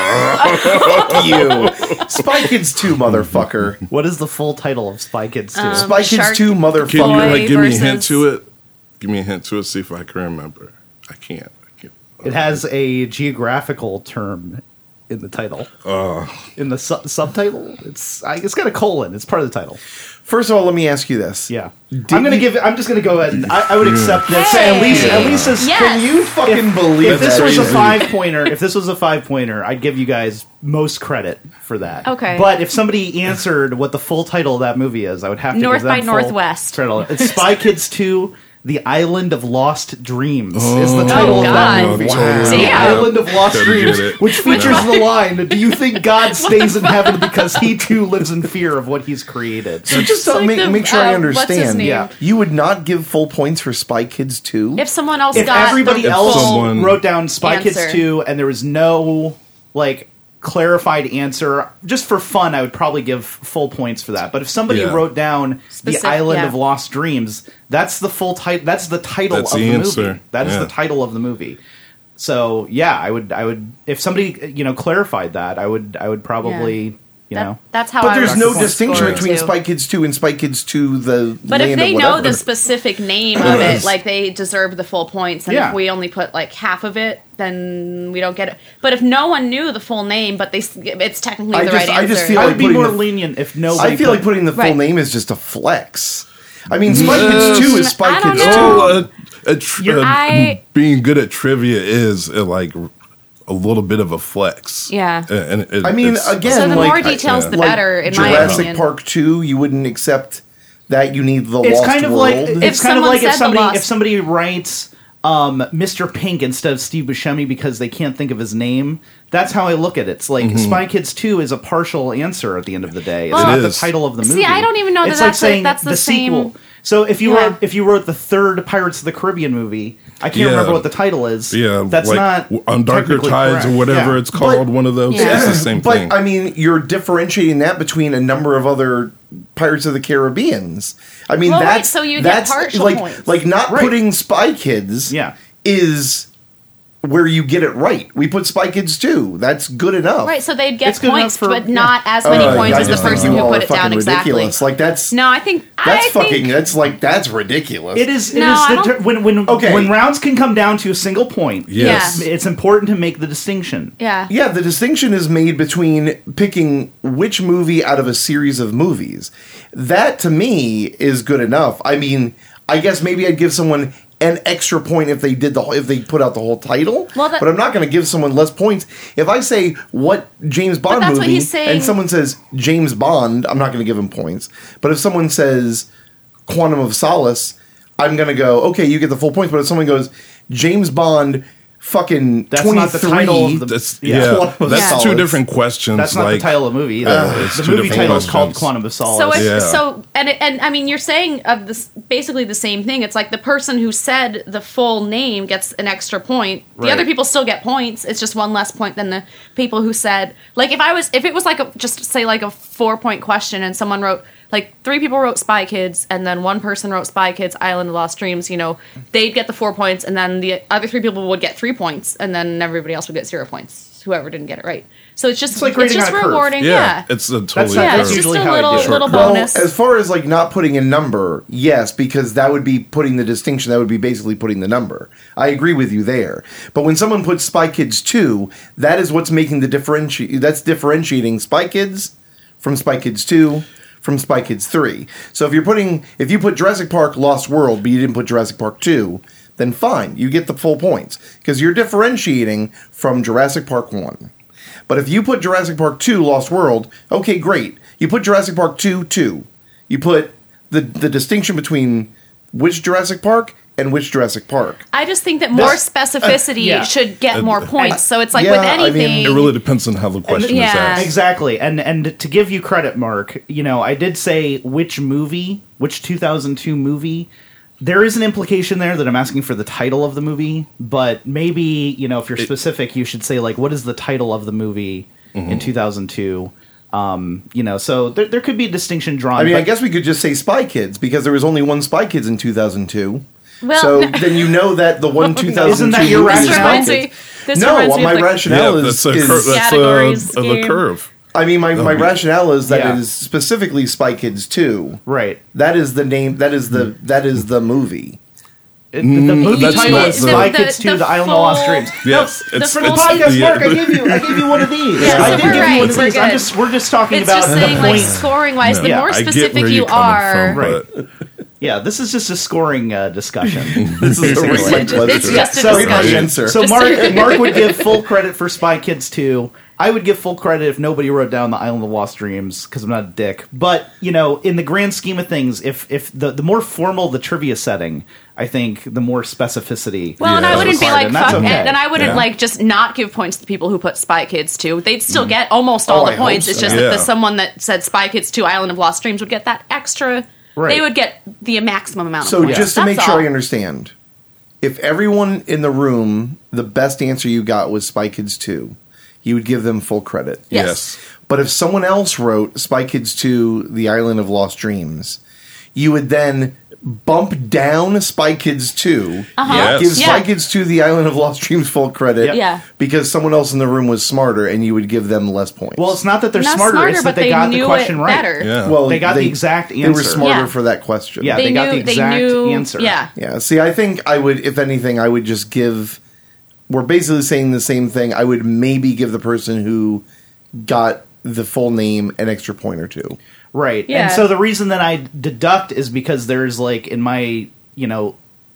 Fuck you. Spy Kids 2, motherfucker. What is the full title of Spy Kids 2? Spy Kids Shark 2, Can motherfucker. you Boy like give me a hint versus- to it? Give me a hint to it. See if I can remember. I can't. It has a geographical term in the title. In the subtitle, it's got a colon. It's part of the title. First of all, let me ask you this. Yeah, I'm just gonna go ahead. And I would accept this. Hey. At least as Yes. Can you fucking believe if this that? was a crazy. if this was a 5-pointer, I'd give you guys most credit for that. Okay. But if somebody answered what the full title of that movie is, I would have to North give them by full Northwest. credit. It's Spy Kids 2: The Island of Lost Dreams is the title Oh, of that God. movie. Wow. The Damn. Island of Lost Couldn't Dreams, get it. which features the line, "Do you think God stays in heaven because he too lives in fear of what he's created?" So just like make, the, make sure I what's his understand. name? Yeah. You would not give full points for Spy Kids 2? If someone else If got everybody the else full- someone- wrote down Spy Kids answer. 2 and there was no clarified answer, just for fun, I would probably give full points for that. But if somebody Yeah. wrote down Specific- The Island yeah. of Lost Dreams, that's the full title. That's the title That's of the the answer. movie. That is Yeah. the title of the movie. So yeah, I would if somebody clarified that, I would probably That's how But I there's would no score distinction it, between too. Spy Kids 2 and Spy Kids 2, the But land if they of know whatever. the specific name of it, like they deserve the full points, and Yeah. if we only put like half of it, then we don't get it. But if no one knew the full name, but it's technically I the just- right I answer. just feel I like would be putting more the- lenient if nobody. I feel like putting the full Right. name is just a flex. I mean, Spy Kids 2 is Spy I don't Kids know. 2. I- being good at trivia is like a little bit of a flex. Yeah. And I mean, it's- again, So the like, more details, yeah. the like better, in my Jurassic opinion. Park 2, you wouldn't accept that you need the it's Lost kind of World. like If it's kind of someone like if said the Lost- somebody writes Mr. Pink instead of Steve Buscemi because they can't think of his name. That's how I look at it. It's like Spy Kids 2 is a partial answer at the end of the day. It's Well, not It the is. title of the See, movie. I don't even know that it's like that's saying that's the same- sequel. So if you Yeah. wrote the third Pirates of the Caribbean movie, I can't Yeah. remember what the title is. yeah, that's like, not on Darker technically Tides correct. or whatever Yeah. it's called. But- one of those. Yeah. It's the same but thing. I mean, you're differentiating that between a number of other Pirates of the Caribbeans. I mean, Well, right, that's so you get that's partial like points. like not Right. putting Spy Kids. Yeah. Is where you get it right. We put Spy Kids 2. That's good enough. Right, so they'd get It's good points, enough for- but not as many points I as the just think person you who all put are it down fucking exactly. ridiculous. Like that's No, I think that's ridiculous. It is. No, I don't- When rounds can come down to a single point. Yes. Yeah. It's important to make the distinction. Yeah. Yeah, the distinction is made between picking which movie out of a series of movies. That to me is good enough. I mean, I guess maybe I'd give someone an extra point if they put out the whole title. Well, but I'm not going to give someone less points if I say what James Bond that's what movie he's saying. and someone says James Bond. I'm not going to give him points. But if someone says Quantum of Solace, I'm going to go, okay, you get the full points. But if someone goes James Bond fucking That's 23, not the title of the. That's yeah. Quantum of That's two Solace. different questions. That's not the title of the movie either. it's the two movie different title is called questions. Quantum of Solace. So, Yeah. and I mean, you're saying of this basically the same thing. It's like the person who said the full name gets an extra point. The Right. other people still get points. It's just one less point than the people who said. Like if it was like just say like a 4-point question and someone wrote like 3 people wrote Spy Kids and then one person wrote Spy Kids Island of Lost Dreams. You know, they'd get the 4 points and then the other 3 people would get 3 points and then everybody else would get 0 points. Whoever didn't get it right. So it's just It's like grading on a curve. rewarding. Yeah. It's a That's totally not- Yeah, that's it's just usually a how I do it. little Well, bonus. as far as like not putting a number, yes, because that would be putting the distinction. That would be basically putting the number. I agree with you there. But when someone puts Spy Kids 2, that is what's making the that's differentiating Spy Kids from Spy Kids 2 from Spy Kids 3. So if you put Jurassic Park Lost World, but you didn't put Jurassic Park 2, then fine, you get the full points because you're differentiating from Jurassic Park 1. But if you put Jurassic Park 2 Lost World, okay, great. You put Jurassic Park 2 2. You put the distinction between which Jurassic Park and which Jurassic Park. I just think that more That's- specificity yeah. should get more points. So it's like Yeah, with I mean, anything. It really depends on how the question yeah. is asked. Exactly, and to give you credit, Mark, you know, I did say which 2002 movie. There is an implication there that I'm asking for the title of the movie, but maybe, you know, if you're specific, you should say like, what is the title of the movie in 2002? You know, so there could be a distinction drawn. I mean, but I guess we could just say Spy Kids because there was only one Spy Kids in 2002. Well, so no. then you know that the one 2002 Isn't that your movie is this rationale? Spy reminds me. Kids. This No, reminds me my of the, rationale is Categories the game. curve. I mean, my rationale is that Yeah. it is specifically Spy Kids 2. right. That is the name. That is the movie. The movie that's title not is the- Spy Kids 2, The Island of Lost full- Dreams. Yes, the it's full it's Podcast, yeah. Mark, I gave you one of these. Yeah, I so did we're give right, you one of we're these. good. We're just talking It's about just the saying, like, point. scoring wise, the Yeah, more I get specific where you you're coming are. from, but Yeah, this is just a scoring discussion. This is a Basically. real It's pleasure. just a So- discussion. answer. So Just- Mark would give full credit for Spy Kids 2. I would give full credit if nobody wrote down the Island of Lost Dreams because I'm not a dick. But you know, in the grand scheme of things, if the more formal the trivia setting, I think the more specificity. Well, and Yeah, I wouldn't be required, like and that's fuck okay. it, and I wouldn't Yeah. like just not give points to the people who put Spy Kids 2. They'd still get almost all I the hope points. It's so. just Yeah. that the someone that said Spy Kids 2 Island of Lost Dreams would get that extra. Right. They would get the maximum amount. So of points. just to That's make sure all. I understand, if everyone in the room, the best answer you got was Spy Kids 2, you would give them full credit. Yes. But if someone else wrote Spy Kids 2, The Island of Lost Dreams, you would then bump down Spy Kids 2, Yes. give Spy Yeah. Kids 2, The Island of Lost Dreams full credit, Yep. Yeah. because someone else in the room was smarter, and you would give them less points. Well, it's not that they're Not smarter; it's but that they got the knew question it right. better. yeah. well, they got the exact They were answer. smarter Yeah. for that question. Yeah, they got the exact answer. Yeah. Yeah, see, I think I would, if anything, I would just give. We're basically saying the same thing. I would maybe give the person who got the full name an extra point or two. Right. Yeah. And so the reason that I deduct is because there's like in my, you know,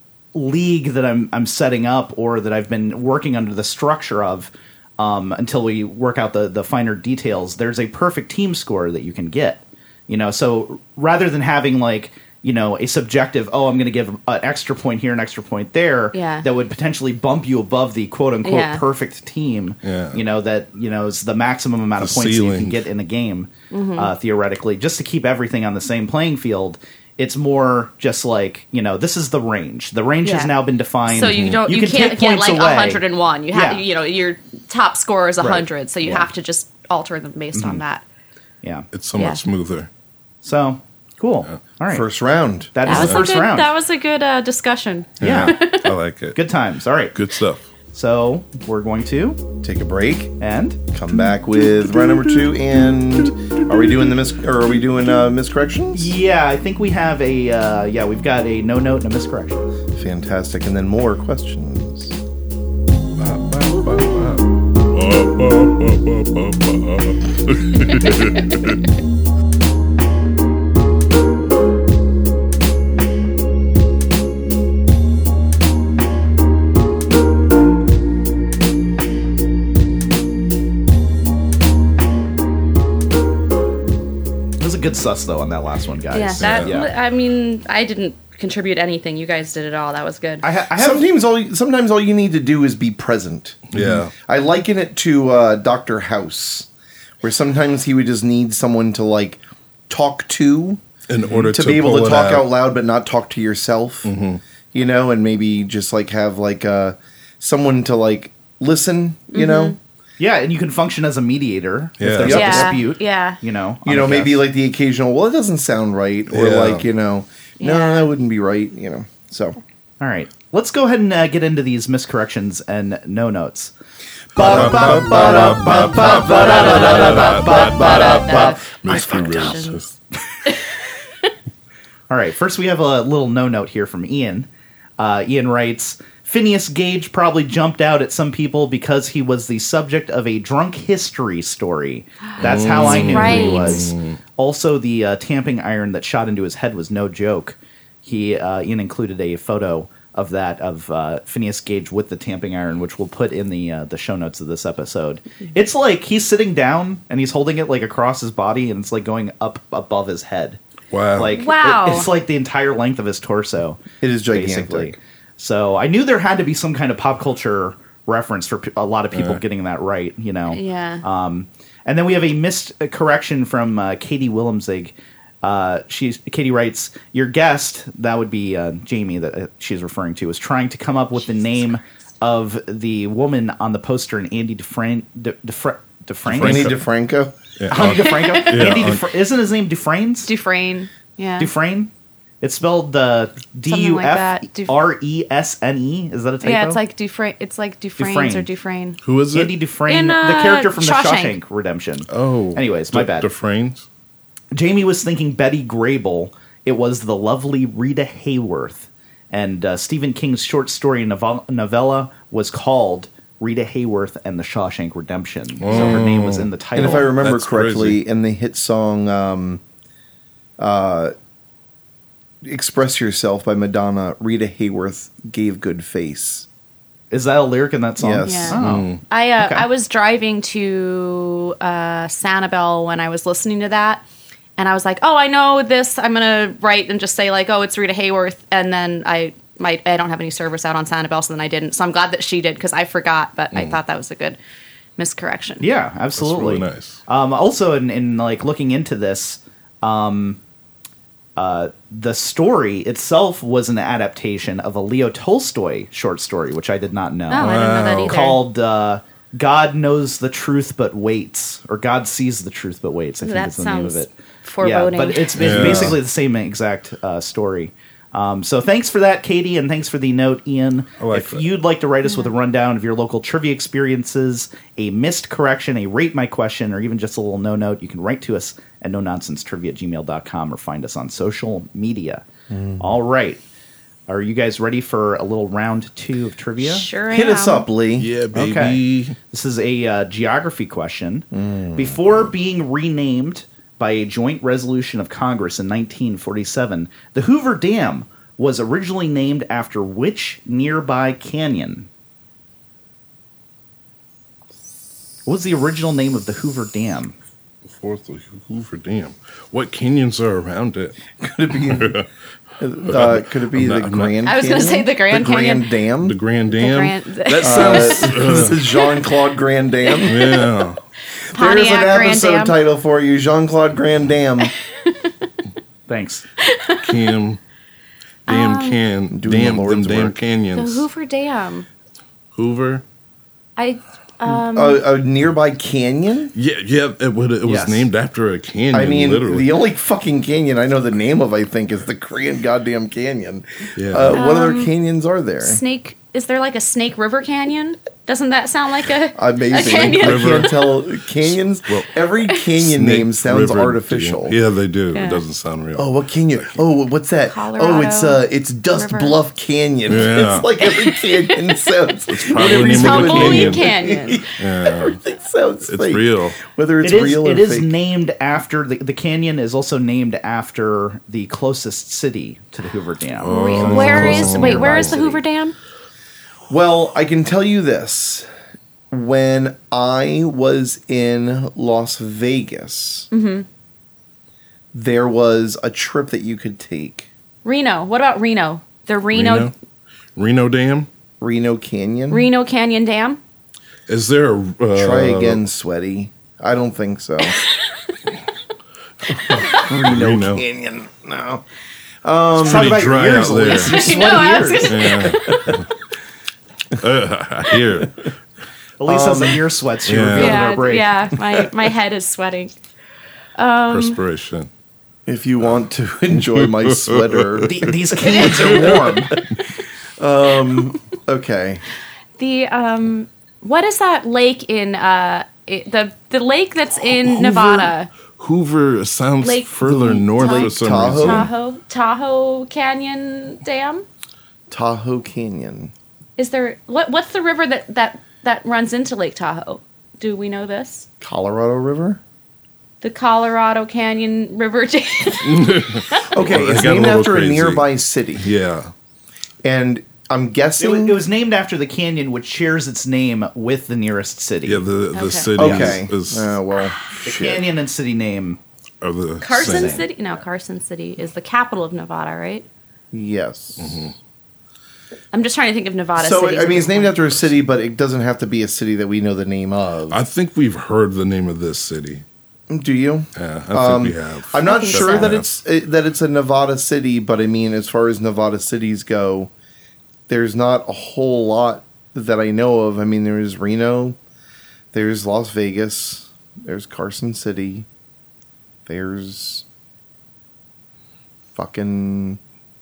league that I'm setting up or that I've been working under the structure of until we work out the finer details, there's a perfect team score that you can get. You know, so rather than having like, you know, a subjective, I'm going to give an extra point here, an extra point there, Yeah. that would potentially bump you above the quote unquote Yeah. perfect team, Yeah. you know, that, you know, is the maximum amount of The points that you can ceiling. get in a game, Mm-hmm. theoretically, just to keep everything on the same playing field. It's more just like, you know, this is the range. The range has Yeah. now been defined. So you don't, you, can can't take get points like away. 101. You have, Yeah. you know, your top score is 100, Right. so you Yeah. have to just alter them based on that. Yeah. It's so Yeah. much smoother. So Cool. All right. First round. That That is was the first a good, round. That was a good discussion. Yeah. I like it. Good times. All right. Good stuff. So we're going to Take a break. and Come back with round number 2. And are we doing miscorrections? yeah, I think we have we've got a no note and a miscorrection. Fantastic. And then more questions. Good sus though on that last one, guys. I mean, I didn't contribute anything. You guys did it all. That was good. I have Sometimes all you need to do is be present. Yeah. I liken it to Dr. House, where sometimes he would just need someone to like talk to In order to be able pull to it talk out loud, but not talk to yourself. You know, and maybe just like have like someone to like listen. You know. Yeah, and you can function as a mediator Yeah. if there's Yep. a dispute. Yeah. You know, Maybe like the occasional. Well, it doesn't sound right, or Yeah. like no, Yeah. that wouldn't be right. You know. So All right, let's go ahead and get into these miscorrections and no notes. Miscorrections. All right, first we have a little no note here from Ian. Ian writes, Phineas Gage probably jumped out at some people because he was the subject of a drunk history story. That's how I knew who right. he was. Also, the tamping iron that shot into his head was no joke. Ian included a photo of that, of Phineas Gage with the tamping iron, which we'll put in the show notes of this episode. It's like he's sitting down and he's holding it like across his body, and it's like going up above his head. Wow. Like Wow. it's like the entire length of his torso. it is gigantic. Basically. So I knew there had to be some kind of pop culture reference for a lot of people getting that right, you know. Yeah. And then we have a missed correction from Katie Willemsig. Katie writes, your guest, that would be Jamie that she's referring to, is trying to come up with the name of the woman on the poster in Andy Dufresne. Dufresne? Andy DeFranco. Andy DeFranco? Andy isn't his name Dufresne's? Dufresne. Yeah. Dufresne? It's spelled Something like that. Dufresne. Is that a typo? Yeah, it's like Dufresne. It's like Dufresne's or Dufresne. Who is it? Andy Dufresne, In, the character from Shawshank. the Shawshank Redemption. Oh. Anyways, my bad. Dufresne's? Jamie was thinking Betty Grable. It was the lovely Rita Hayworth. And Stephen King's short story novella was called Rita Hayworth and the Shawshank Redemption. So her name was in the title. And if I remember That's correctly, crazy. in the hit song Express Yourself by Madonna, Rita Hayworth gave good face. Is that a lyric in that song? Yes. Yeah. Oh. I I was driving to Sanibel when I was listening to that, and I was like, "Oh, I know this. I'm gonna write and just say like, oh, it's Rita Hayworth," and then I don't have any service out on Sanibel, so then I didn't. So I'm glad that she did because I forgot, but I thought that was a good miscorrection. Yeah, absolutely. That's really nice. Also, in like looking into this, the story itself was an adaptation of a Leo Tolstoy short story, which I did not know. Oh, I didn't know that either. Called God Knows the Truth But Waits, or God Sees the Truth But Waits, I think That is the name of sounds it. foreboding. Yeah, but it's basically the same exact story. So thanks for that, Katie, and thanks for the note, Ian. I like if that. you'd like to write us with a rundown of your local trivia experiences, a missed correction, a rate my question, or even just a little no-note, you can write to us at nononsensetrivia@gmail.com or find us on social media. All right. Are you guys ready for a little round 2 of trivia? Sure Hit am. us up, Lee. Yeah, baby. Okay. This is a geography question. Before being renamed by a joint resolution of Congress in 1947, the Hoover Dam was originally named after which nearby canyon? What was the original name of the Hoover Dam? Fourth of Hoover Dam. What canyons are around it? Could it be the Grand? I was gonna say the Grand the Grand Canyon. Dam. The Grand Dam? Grand- That sounds... This is Jean-Claude Grand Dam. yeah. There's an Pontiac Grand episode Dam. title for you, Jean-Claude Grand Dam. Thanks. Doing the Lord's damn work. The canyons. Hoover Dam. Hoover? A nearby canyon? Yeah, it was Yes. named after a canyon, I mean, literally. the only fucking canyon I know the name of, I think, is the Grand Goddamn Canyon. Yeah. What other canyons are there? Snake is there like a Snake River Canyon? Doesn't that sound like a Amazing. A canyon? I can't tell canyons. Well, Every canyon name sounds River, artificial. Yeah, they do. Yeah. It doesn't sound real. Oh, what canyon? Oh, what's that? Colorado it's Dust River. Bluff Canyon. Yeah. It's like every canyon sounds. probably whatever named you like a put in canyon. Tumbleweed Canyon. Everything sounds It's fake. real. Whether it's It is. real or It is fake. named after the canyon is also named after the closest city to the Hoover Dam. Where is Closest wait? nearby Where is the city. Hoover Dam? Well, I can tell you this. When I was in Las Vegas, there was a trip that you could take. Reno. What about Reno? The Reno Reno Dam? Reno Canyon. Reno Canyon Dam. Is there a Try again, sweaty. I don't think so. Reno. Canyon. No. Talk pretty about your dry ears, out there. Elise. Your I sweaty know, I was ears. I hear. Elise has an ear sweat. She yeah. revealed in our break. My head is sweating. Perspiration. If you want to enjoy my sweater. These canyons are warm. Okay. The what is that lake in the lake that's in Nevada? Hoover sounds Lake- further north Lake for some Tahoe? reason. Tahoe Canyon Dam. Tahoe Canyon. Is there what's the river that runs into Lake Tahoe? Do we know this? Colorado River? The Colorado Canyon River Dam. Okay, Well, it it's got a named little after crazy. a nearby city. Yeah. And I'm It guessing. was named after the canyon, which shares its name with the nearest city. Yeah, the Okay. city okay. is Well, The shit. canyon and city name. are the Carson same. City. No, Carson City is the capital of Nevada, right? Yes. I'm just trying to think of Nevada. So, cities I mean, at it's this named point. after a city, but it doesn't have to be a city that we know the name of. I think we've heard the name of this city. Do you? Yeah, I think we have. I'm not think sure so. that it's a Nevada city, but I mean, as far as Nevada cities go, there's not a whole lot that I know of. I mean, there's Reno, there's Las Vegas, there's Carson City, there's fucking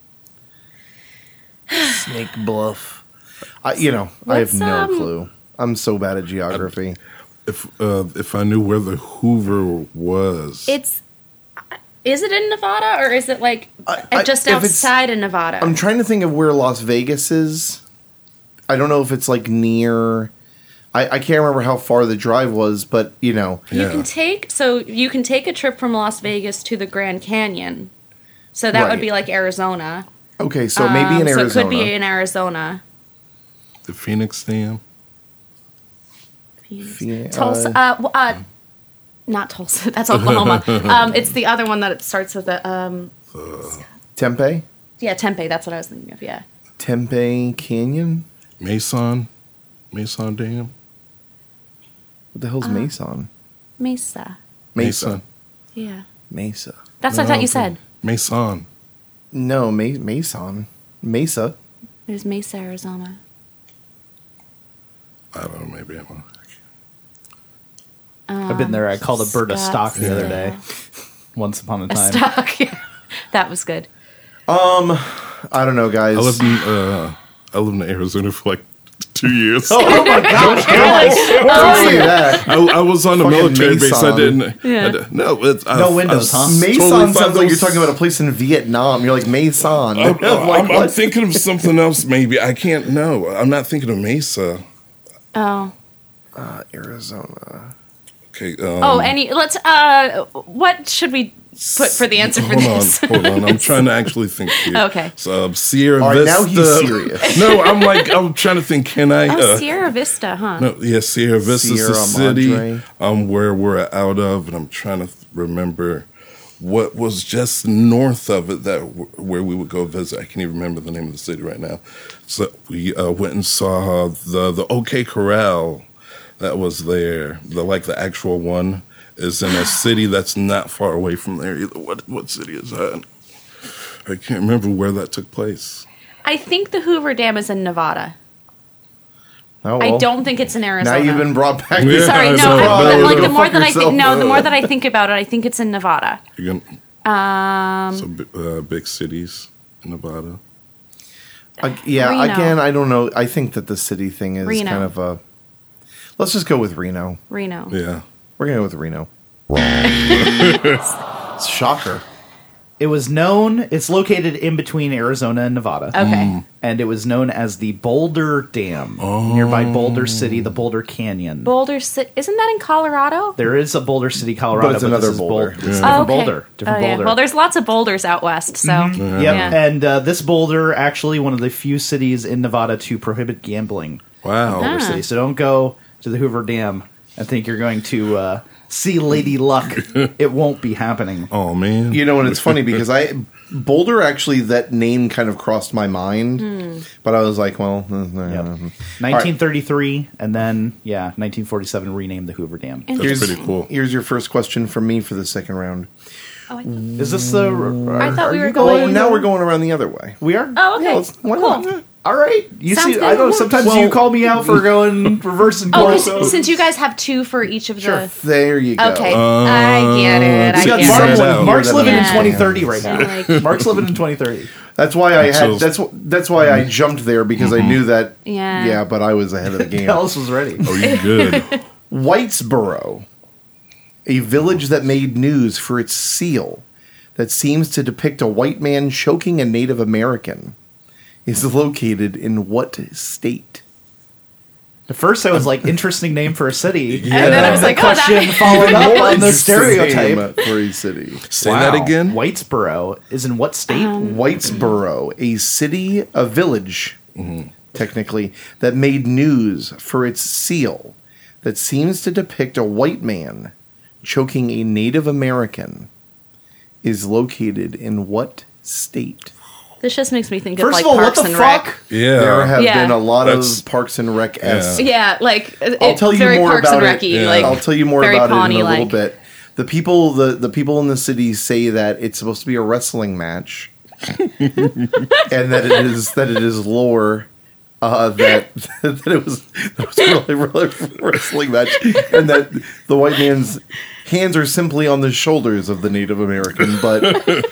Snake Bluff. I have no clue. I'm so bad at geography. If I knew where the Hoover was, Is it in Nevada or is it like just if it's- outside of Nevada? I'm trying to think of where Las Vegas is. I don't know if it's like near. I can't remember how far the drive was, but You yeah. can take a trip from Las Vegas to the Grand Canyon. So that Right. would be like Arizona. okay, so maybe in Arizona. So it could be in Arizona. the Phoenix Dam. Tulsa. Not Tulsa. That's Oklahoma. It's the other one that it starts with the. Tempe, Tempe. That's what I was thinking of. Yeah. Tempe Canyon. Mason Dam. What the hell's Mason? Mesa. Mesa. Yeah. Mesa. That's what I thought you said. Mason. No, Mason. Mesa. There's Mesa, Arizona. I don't know. Maybe I'm wrong. I've been there. I called a bird a stock the other day. Scottsdale. Once upon a A time. stock. Yeah. That was good. I don't know, guys. I lived in Arizona for like 2 years. Oh my gosh! Don't say that. I was on a Fucking military base. I Mason. didn't. Yeah. No windows, huh? Mason sounds like you're talking about a place in Vietnam. You're like Mason. I'm thinking of something else. Maybe I can't. No, I'm not thinking of Mesa. Oh. Arizona. Okay. Let's. What should we put for the answer for this? Hold on. I'm trying to actually think here. Okay. So Sierra All right, Vista. now he's serious. No, I'm trying to think. Can I? Oh, Sierra Vista, huh? No, yeah, Sierra Vista is the Sierra city Madre. where we're out of, and I'm trying to remember what was just north of it where we would go visit. I can't even remember the name of the city right now. So we went and saw the OK Corral that was there. The actual one is in a city that's not far away from there either. What city is that? I can't remember where that took place. I think the Hoover Dam is in Nevada. Oh, I well. don't think it's in Now Arizona. you've been brought back. Yeah. Sorry, no. Surprise. Like the Go more fuck that I think, yourself. the more that I think about it, I think it's in Nevada. You're gonna, so big cities in Nevada. Yeah, Reno. again, I don't know. I think that the city thing is Reno. kind of a. Let's just go with Reno. Reno. Yeah. We're going to go with Reno. Shocker. It was known. It's located in between Arizona and Nevada. Okay. And it was known as the Boulder Dam, nearby Boulder City, the Boulder Canyon. Boulder City. Isn't that in Colorado? There is a Boulder City, Colorado, But it's another this is Boulder. It's Yeah. a different Oh, okay. Boulder. Different Oh, yeah. Boulder. Well, there's lots of boulders out west, so. Yep. Yeah. And this Boulder, actually one of the few cities in Nevada to prohibit gambling. Wow. Boulder City. So don't go to the Hoover Dam and think you're going to see Lady Luck. It won't be happening. Oh man. You know, and it's funny because Boulder, actually, that name kind of crossed my mind. But I was like, well. Yep. 1933, and then, 1947 renamed the Hoover Dam. That's pretty cool. Here's your first question from me for the second round. Oh, Is this the... I thought we were Well, going. now we're going around the other way. We are? Oh, okay. Yeah, why not? Cool. All right. You Sounds see, good. I don't. Sometimes Well- you call me out for going reverse and Oh, going. 'cause since you guys have two for each of the. There you go. Okay, I get it. We I got get Mark's, it. out. Mark's living in Yeah. 2030 right now. Like- Mark's living in 2030. That's why I So- had. That's why I jumped there because I knew that. Yeah. Yeah, but I was ahead of the game. Alice was ready. Oh, you good? Whitesboro, a village that made news for its seal that seems to depict a white man choking a Native American, is located in what state? At first, I was like, interesting name for a city. Yeah. And then I was the like, oh, question that. followed up on the Interesting stereotype. name for a city. Say that again. Whitesboro is in what state? Whitesboro, a city, a village, technically, that made news for its seal that seems to depict a white man choking a Native American, is located in what state? This just makes me think First of of all, like Parks what the and fuck? Rec. Yeah. There have Yeah. been a lot That's- of Parks and Rec-esque. Yeah, like I'll tell you very more Parks about and it. Rec-y, Yeah. like I'll tell you more very about it in a Pawnee-like. little bit. The people in the city say that it's supposed to be a wrestling match, and that it is lore that it was really wrestling match, and that the white man's hands are simply on the shoulders of the Native American, but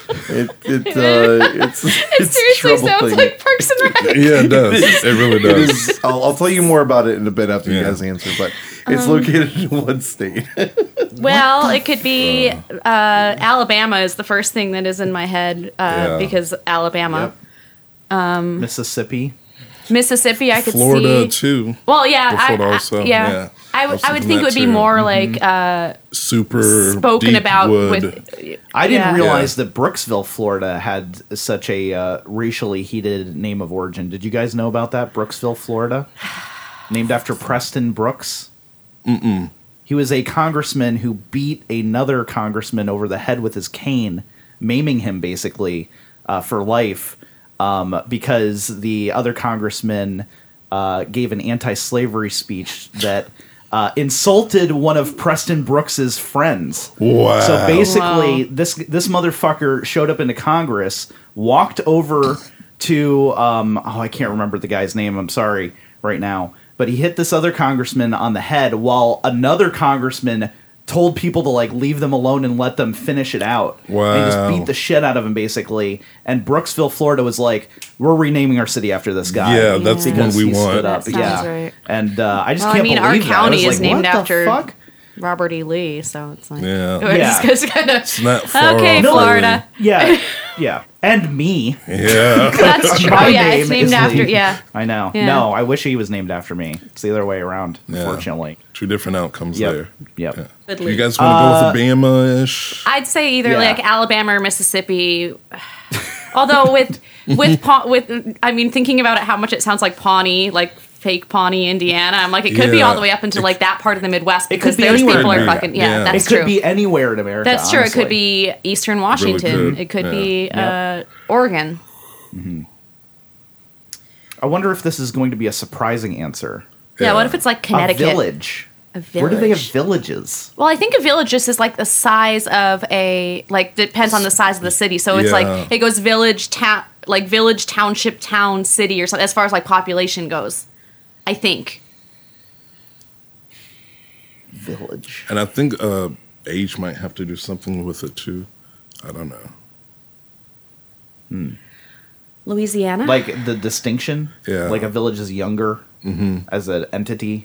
it's It seriously sounds troubling. like Parks and Rec. Yeah, it does. It really It does. is. I'll tell you more about it in a bit after you Yeah. guys answer, but it's located in one state. Well, it could be Alabama is the first thing that is in my head Yeah. because Alabama. Mississippi. Mississippi, I could Florida see. too. Well, yeah, Florida also, yeah. I was would thinking think it that would be too. more like Super spoken deep about wood. with. I didn't Yeah. realize that Brooksville, Florida, had such a racially heated name of origin. Did you guys know about that? Brooksville, Florida, named after Preston Brooks. He was a congressman who beat another congressman over the head with his cane, maiming him basically for life, because the other congressman gave an anti-slavery speech that insulted one of Preston Brooks's friends. Wow. So basically, Wow. this motherfucker showed up into Congress, walked over to I can't remember the guy's name. I'm sorry right now, but he hit this other congressman on the head while another congressman told people to like leave them alone and let them finish it out. And he just Wow. beat the shit out of him basically. And Brooksville, Florida was like, we're renaming our city after this guy. Yeah, that's the one Because we he want. stood up. That sounds Yeah. right. And I just Well, I can't mean, our believe that. I county was is like, named what the after- fuck? Robert E. Lee, so it's like Yeah. it Yeah. just kind of It's not far okay, off, Florida. Yeah, yeah. And me. really. Yeah. That's true. My Yeah, name it's named is after. Lee. Yeah, I know. Yeah. No, I wish he was named after me. It's the other way around, Yeah. unfortunately. Two different outcomes Yep. there. Yep. Yeah. Good You lead. guys want to go with Bama-ish? I'd say either Yeah. like Alabama or Mississippi. Although with I mean, thinking about it, how much it sounds like Pawnee, like fake Pawnee, Indiana. I'm like, it could be Yeah. all the way up into like that part of the Midwest It because could be those anywhere people in are America. fucking yeah. Yeah. That's It could true. be anywhere in America. That's true. It honestly. could be Eastern Washington. could. It could Yeah. be Yep. Oregon. I wonder if this is going to be a surprising answer. Yeah. What if it's like Connecticut? A village. A Where do they have village. villages? Well, I think a village just is like the size of a like depends on the size of the city. So it's Yeah. like it goes village, town, like village, township, town, city, or something as far as like population goes. I think. Village. And I think age might have to do something with it too. I don't know. Louisiana? Like the distinction? Yeah. Like a village is younger as an entity?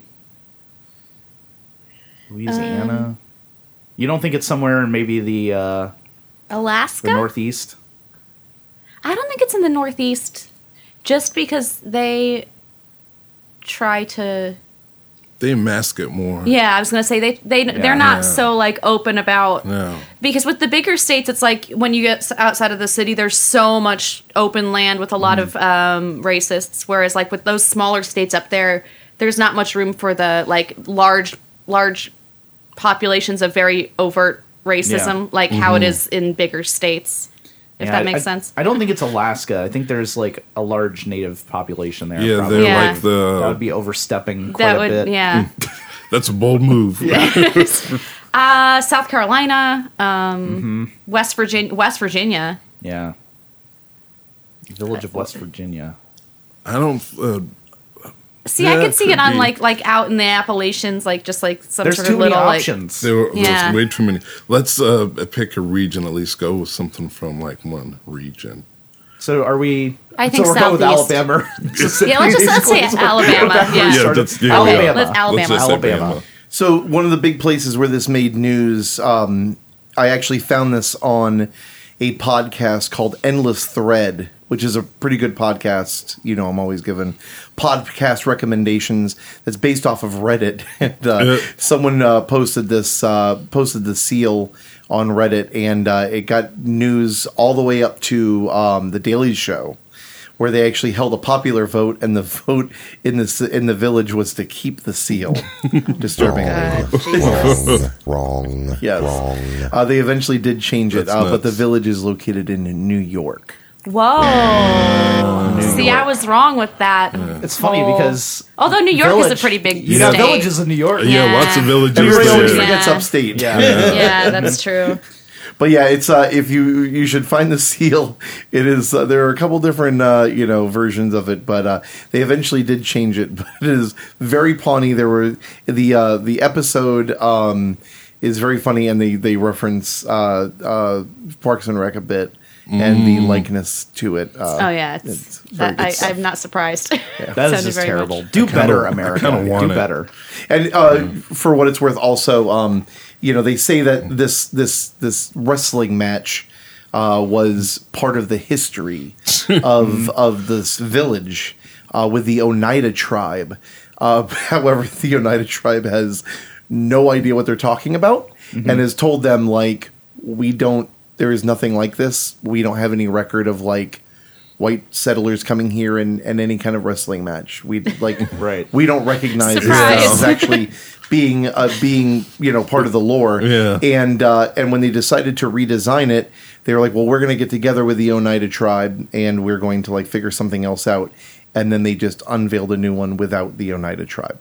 Louisiana? You don't think it's somewhere in maybe the Alaska? Northeast? I don't think it's in the Northeast. Just because they try to... They mask it more. Yeah, I was gonna say they're not so like open about No. because with the bigger states, it's like when you get outside of the city, there's so much open land with a lot of racists. Whereas like with those smaller states up there, there's not much room for the like large populations of very overt racism, like how it is in bigger states. If that makes sense. I don't think it's Alaska. I think there's like a large native population there. Yeah, probably. they're Yeah. like That would the. be overstepping quite That a would, bit. yeah. That's a bold move. South Carolina, West Virginia. Yeah. Village of West Virginia. I don't. See, Yeah, I could see it could on be. like out in the Appalachians, like just like some There's sort too of many little options. There's Yeah. way too many. Let's pick a region. At least go with something from like one region. So are we? I think so we're going with Southeast. Alabama. Yeah, let's say Alabama. Yeah. Alabama. Let's Alabama. just say Alabama. So one of the big places where this made news, I actually found this on a podcast called Endless Thread, which is a pretty good podcast. You know, I'm always given podcast recommendations that's based off of Reddit. And someone posted the seal on Reddit, and it got news all the way up to the Daily Show, where they actually held a popular vote, and the vote in the village was to keep the seal. Disturbingly. Wrong. Yes. They eventually did change it, That's but the nuts. village is located in New York. Whoa. See, I was wrong with that. It's funny because Although New York is a Village- pretty big you got state. villages in New York. Yeah, lots of villages. Everybody always there. forgets Yeah. upstate. Yeah. Yeah, that's true. But yeah, it's if you should find the seal. It is there are a couple different versions of it, but they eventually did change it. But it is very Pawnee. There were the episode is very funny, and they reference Parks and Rec a bit and the likeness to it. Oh yeah, it's very good stuff. I'm not surprised. That Sounded is just very terrible. much. Do better, I America. kinda want Do it. better. And for what it's worth, also, they say that this wrestling match was part of the history of this village with the Oneida tribe. However, the Oneida tribe has no idea what they're talking about and has told them, like, there is nothing like this. We don't have any record of, like, white settlers coming here and any kind of wrestling match. We Right. We don't recognize Surprise. this as actually being part of the lore. Yeah. And when they decided to redesign it, they were like, well, we're going to get together with the Oneida tribe and we're going to like figure something else out. And then they just unveiled a new one without the Oneida tribe.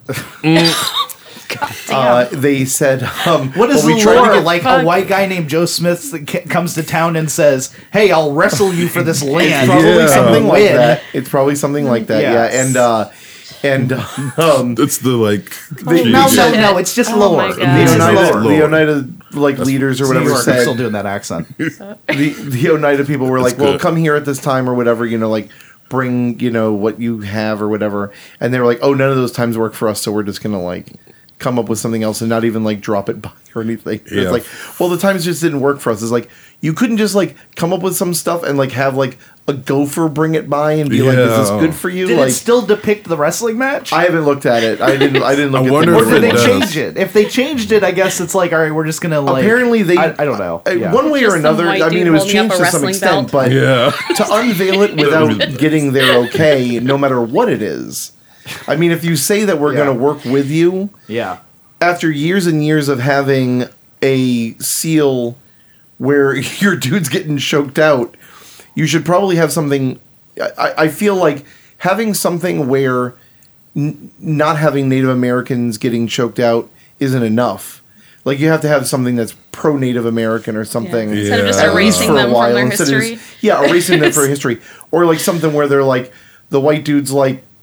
They said, What is well, the we tried to lore? get- Like a white guy named Joe Smith that comes to town and says, "Hey, I'll wrestle you for this land." Probably Yeah. something like Win. that. It's probably something like that. Yes. Yeah. It's the like. No. It's just Oh lore. my God. It's just Oneida, lore. the Oneida leaders or New whatever York, I'm said still doing that accent. the Oneida people were like, well, good. come here at this time or whatever, like bring, what you have or whatever. And they were like, oh, none of those times work for us. So we're just going to like come up with something else and not even like drop it by or anything. Yeah. It's like, well, the times just didn't work for us. It's like, you couldn't just like come up with some stuff and like have like a gopher bring it by and be like, is this Yeah. good for you? Did like, it still depict the wrestling match? I haven't looked at it. I didn't look I at wonder the or if did it they does. change it? If they changed it, I guess it's like, all right, we're just gonna like. Apparently they. I don't know. Yeah. One way Just or some another. white I mean, dude it was holding up changed a to some wrestling extent, belt. but Yeah. to unveil it without getting their okay, no matter what it is. I mean, if you say that we're Yeah. going to work with you, Yeah. after years and years of having a seal where your dude's getting choked out, you should probably have something. I feel like having something where not having Native Americans getting choked out isn't enough. Like, you have to have something that's pro-Native American or something. Yeah. Instead of just at least erasing for a them from while, their instead of history. erasing them for history. Or like something where they're like, the white dude's like,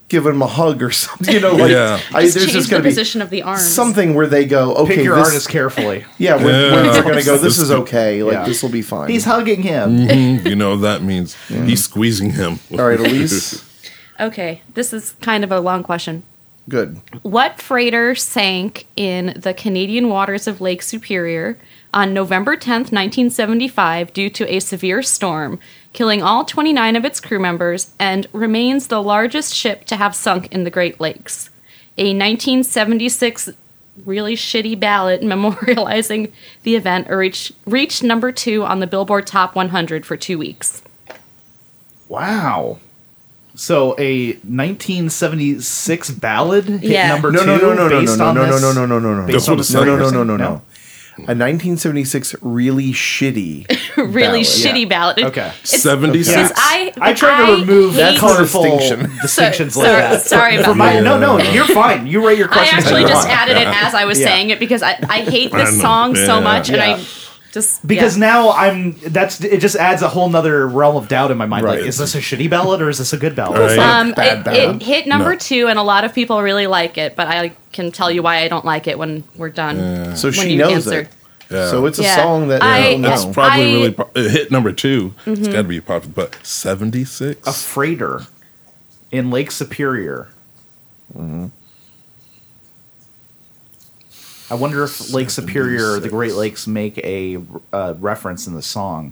giving him a hug or something. You know, like Yeah. there's Change just the going to be position of the arms. something where they go, okay, Pick your this, artist carefully. yeah, when they're going to go, this is Yeah. okay. Like Yeah. this will be fine. He's hugging him. You know what that means? He's squeezing him. All right, Elise. Okay, this is kind of a long question. Good. What freighter sank in the Canadian waters of Lake Superior on November 10th, 1975, due to a severe storm, killing all 29 of its crew members, and remains the largest ship to have sunk in the Great Lakes? A 1976 really shitty ballad memorializing the event reached number 2 on the Billboard Top 100 for 2 weeks. Wow. So a 1976 ballad hit Yeah. number No, 2 no, no, no, no, based no, on no, no, this? no, no, no, no, no, Based no, on the no, song no, you're no, saying? no, no. A 1976 really shitty. Really ballad. shitty ballad. Okay. 76. Yeah. I try to remove hate- colorful distinction. distinctions like Sorry- that. sorry about For my, that. no, you're fine. You rate your I questions. actually as you just want. added it as I was Yeah. saying it because I hate I this know. song so Yeah. much, and Yeah. I just Because yeah. now it just adds a whole nother realm of doubt in my mind. Right. Like, is this a shitty ballad or is this a good ballad? Right. bad it ballad. hit number No. 2, and a lot of people really like it, but I can tell you why I don't like it when we're done. So When she you knows answer. it. Yeah. So it's a Yeah. song that I- you'll It's know. probably I- really it hit number 2. It's got to be popular, but 76. A freighter in Lake Superior. I wonder if Lake Superior, the Great Lakes, make a reference in the song.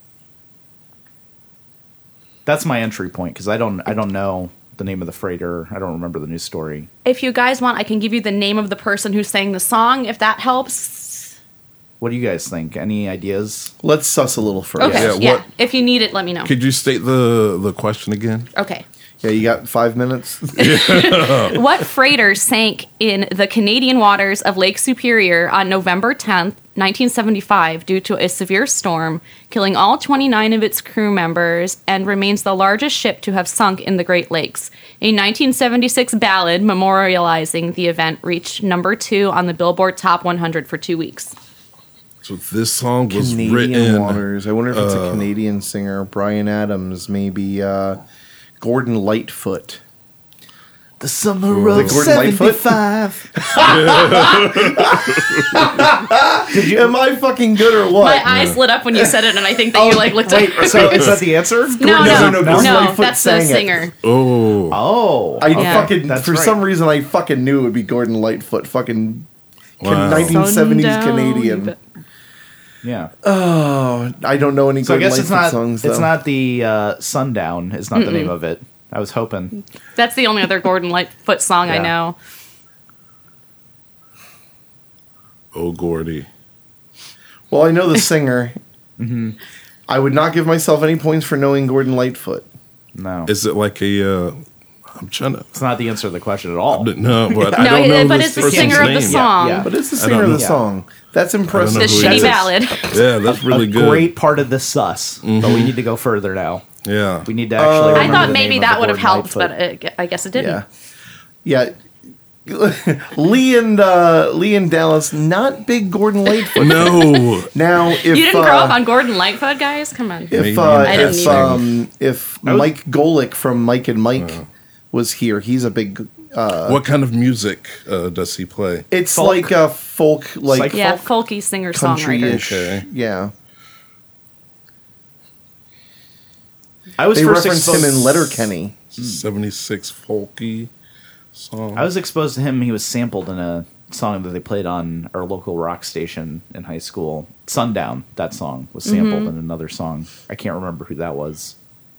That's my entry point because I don't know the name of the freighter. I don't remember the news story. If you guys want, I can give you the name of the person who sang the song, if that helps. What do you guys think? Any ideas? Let's suss a little first. Okay, Yeah, yeah. what- If you need it, let me know. Could you state the question again? Okay. Yeah, you got 5 minutes? What freighter sank in the Canadian waters of Lake Superior on November 10th, 1975, due to a severe storm, killing all 29 of its crew members, and remains the largest ship to have sunk in the Great Lakes? A 1976 ballad memorializing the event reached number 2 on the Billboard Top 100 for 2 weeks. So this song was Canadian written. Waters. I wonder if it's a Canadian singer. Brian Adams, maybe Gordon Lightfoot. The summer The of Gordon Lightfoot? 75. Am I fucking good or what? My eyes lit up when you said it, and I think that you looked Wait, up. so is that the answer? No, no, Gordon Lightfoot that's the sang it. singer. Oh, Oh. I Yeah. fucking That's for right. some reason I fucking knew it would be Gordon Lightfoot. Fucking Wow. 1970s Sundown. Canadian. Yeah. Oh, I don't know any So I Gordon guess it's Lightfoot not songs though. it's not the Sundown is not the name of it. I was hoping. That's the only other Gordon Lightfoot song I Yeah. know. oh, Gordy. Well, I know the singer. Mm-hmm. I would not give myself any points for knowing Gordon Lightfoot. No. Is it like a? I'm trying to. It's not the answer to the question at all. No, but I No, don't know. but this it's the person's singer of the name. song. Yeah. But it's the I singer don't of the know. song. That's impressive. know The who he shitty is. ballad. Yeah, that's really a good. great part of the sus, but we need to go further now. Yeah. We need to actually. I remember thought the maybe name of that the would have Gordon helped, Lightfoot. but I guess it didn't. Yeah. Lee and Dallas, not big Gordon Lightfoot. No. Now, if You didn't grow up on Gordon Lightfoot, guys? Come on. if Maybe. I didn't if Mike Golick from Mike and Mike was here, he's a big. What kind of music does he play? It's Folk. like a folk, like Psych- Yeah, folky singer-songwriter. country-ish. Okay. Yeah, I was they first reference him exposed in Letterkenny. 76 folky song. I was exposed to him. He was sampled in a song that they played on our local rock station in high school. Sundown. That song was sampled in another song. I can't remember who that was.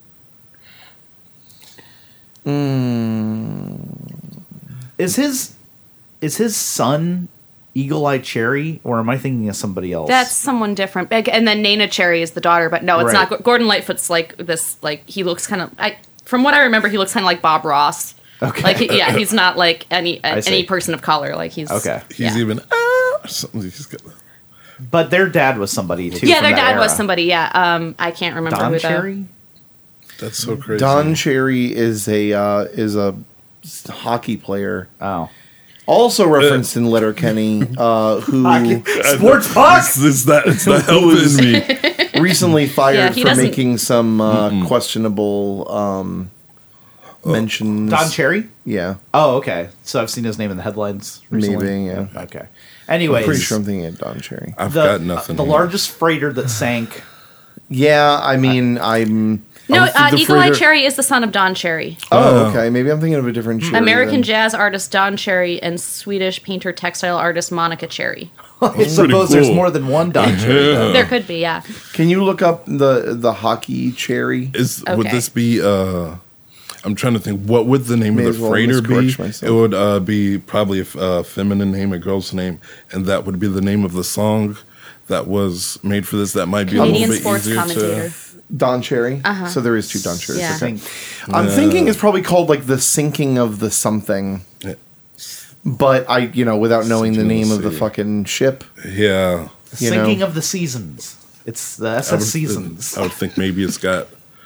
Is his son Eagle Eye Cherry, or am I thinking of somebody else? That's someone different. And then Nana Cherry is the daughter, but no, it's Right. not. Gordon Lightfoot's like this, like, he looks kind of, from what I remember, he looks kind of like Bob Ross. Okay. Like, yeah, he's not like any see. person of color. Like, he's... Okay. He's yeah. even something. He's got, But their dad was somebody too. Yeah, from their that dad was era. somebody, yeah. I can't remember Don who Cherry. that's so crazy. Don Cherry is a hockey player, Oh, also referenced in Letterkenny, who sports puck. It's not helping me. recently Yeah, fired he for doesn't- making some questionable mentions Don Cherry? Yeah, Oh, okay. So I've seen his name in the headlines recently. maybe. Yeah, Okay. Anyways, I'm pretty sure I'm thinking of Don Cherry. I've the, got nothing. the here. largest freighter that sank. Yeah, I mean, I'm. No, the Eagle Eye freighter- Cherry is the son of Don Cherry. Oh, okay. Maybe I'm thinking of a different Cherry. American then. jazz artist Don Cherry and Swedish painter textile artist Monica Cherry. I suppose cool. there's more than one Don Cherry. though. There could be, yeah. Can you look up the hockey Cherry? Would Okay. this be? I'm trying to think. What would the name May of as the well freighter be? miscorrect myself. It would be probably a feminine name, a girl's name, and that would be the name of the song that was made for this. That might be a Canadian little bit sports easier commentator. to. Don Cherry. So there is two Don Cherries. Yeah. Okay. I'm thinking it's probably called like the sinking of the something. Yeah. But without knowing the Sinking of name the of the sea. fucking ship, Yeah. The You sinking know. of the seasons. It's the I SS would- Seasons. I would think maybe it's got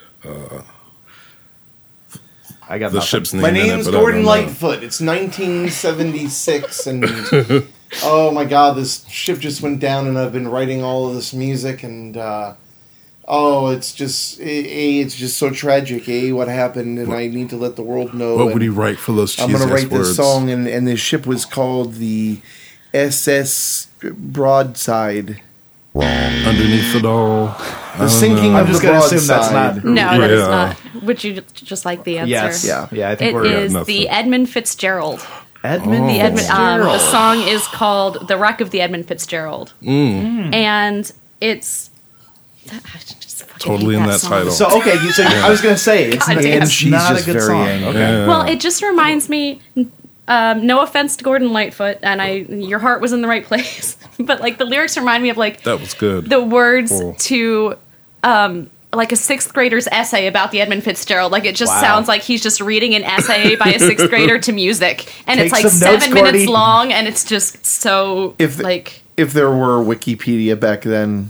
I got the nothing. ship's name my in it, name's but I Gordon don't know. Lightfoot. It's 1976, and oh my god, this ship just went down, and I've been writing all of this music, and it's just it's just so tragic. What happened, and I need to let the world know. What would and he write for those I'm cheesy going to write words? this song, and this ship was called the SS Broadside. Underneath it all. The sinking I'm of just the gonna assume that's broadside. not- No, that is Yeah. not. Would you just like the answer? Yes. Yeah. Yeah, I think It we're is nothing. the Edmund Fitzgerald. Edmund. The Edmund. Fitzgerald. The song is called "The Wreck of the Edmund Fitzgerald," and it's I just fucking Totally hate in that song. title. So okay, I was gonna say it's, God damn. it's She's not a just good very song. angry. Okay. Yeah. Well, it just reminds me. No offense to Gordon Lightfoot, and your heart was in the right place, but like the lyrics remind me of like That was good. the words Cool. to like a sixth grader's essay about the Edmund Fitzgerald. Like it just Wow. sounds like he's just reading an essay by a sixth grader to music, and Take it's like some notes, 7 minutes Gordy. long, and it's just so If there were Wikipedia back then,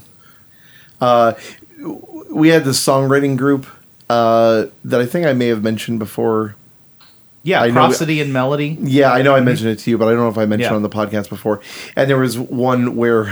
we had this songwriting group that I think I may have mentioned before. Yeah, I know- prosody and melody. Yeah, I know I mentioned it to you, but I don't know if I mentioned Yeah. it on the podcast before. And there was one where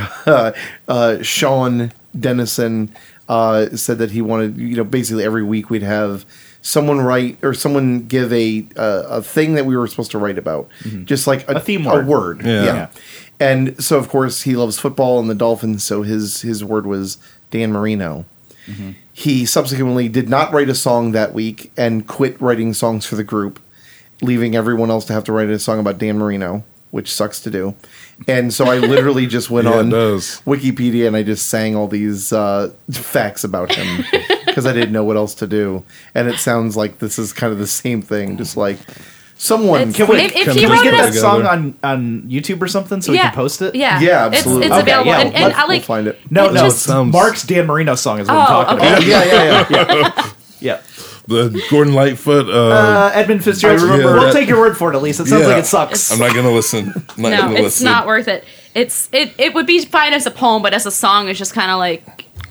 Sean Dennison said that he wanted, basically every week we'd have someone write or someone give a thing that we were supposed to write about, just like A theme a word. word. Yeah. Yeah. And so of course he loves football and the Dolphins, so his word was Dan Marino. He subsequently did not write a song that week and quit writing songs for the group, leaving everyone else to have to write a song about Dan Marino, which sucks to do. And so I literally just went Yeah, it on does. Wikipedia and I just sang all these facts about him because I didn't know what else to do. And it sounds like this is kind of the same thing, just like someone It's- Can we, If can he we wrote get it that as- song on YouTube or something so we can post it? Yeah, Yeah, absolutely. It's Okay, available, yeah, and let's- I we'll like. find it. No, It no, just it's sounds- Mark's Dan Marino song is what I'm Oh, talking okay. about. Yeah. Yeah. The Gordon Lightfoot. Edmund Fitzgerald. I remember we'll that- take your word for it at least. It sounds Yeah. like it sucks. I'm not gonna listen. I'm not No, gonna it's listen. not worth it. It would be fine as a poem, but as a song, it's just kind of like.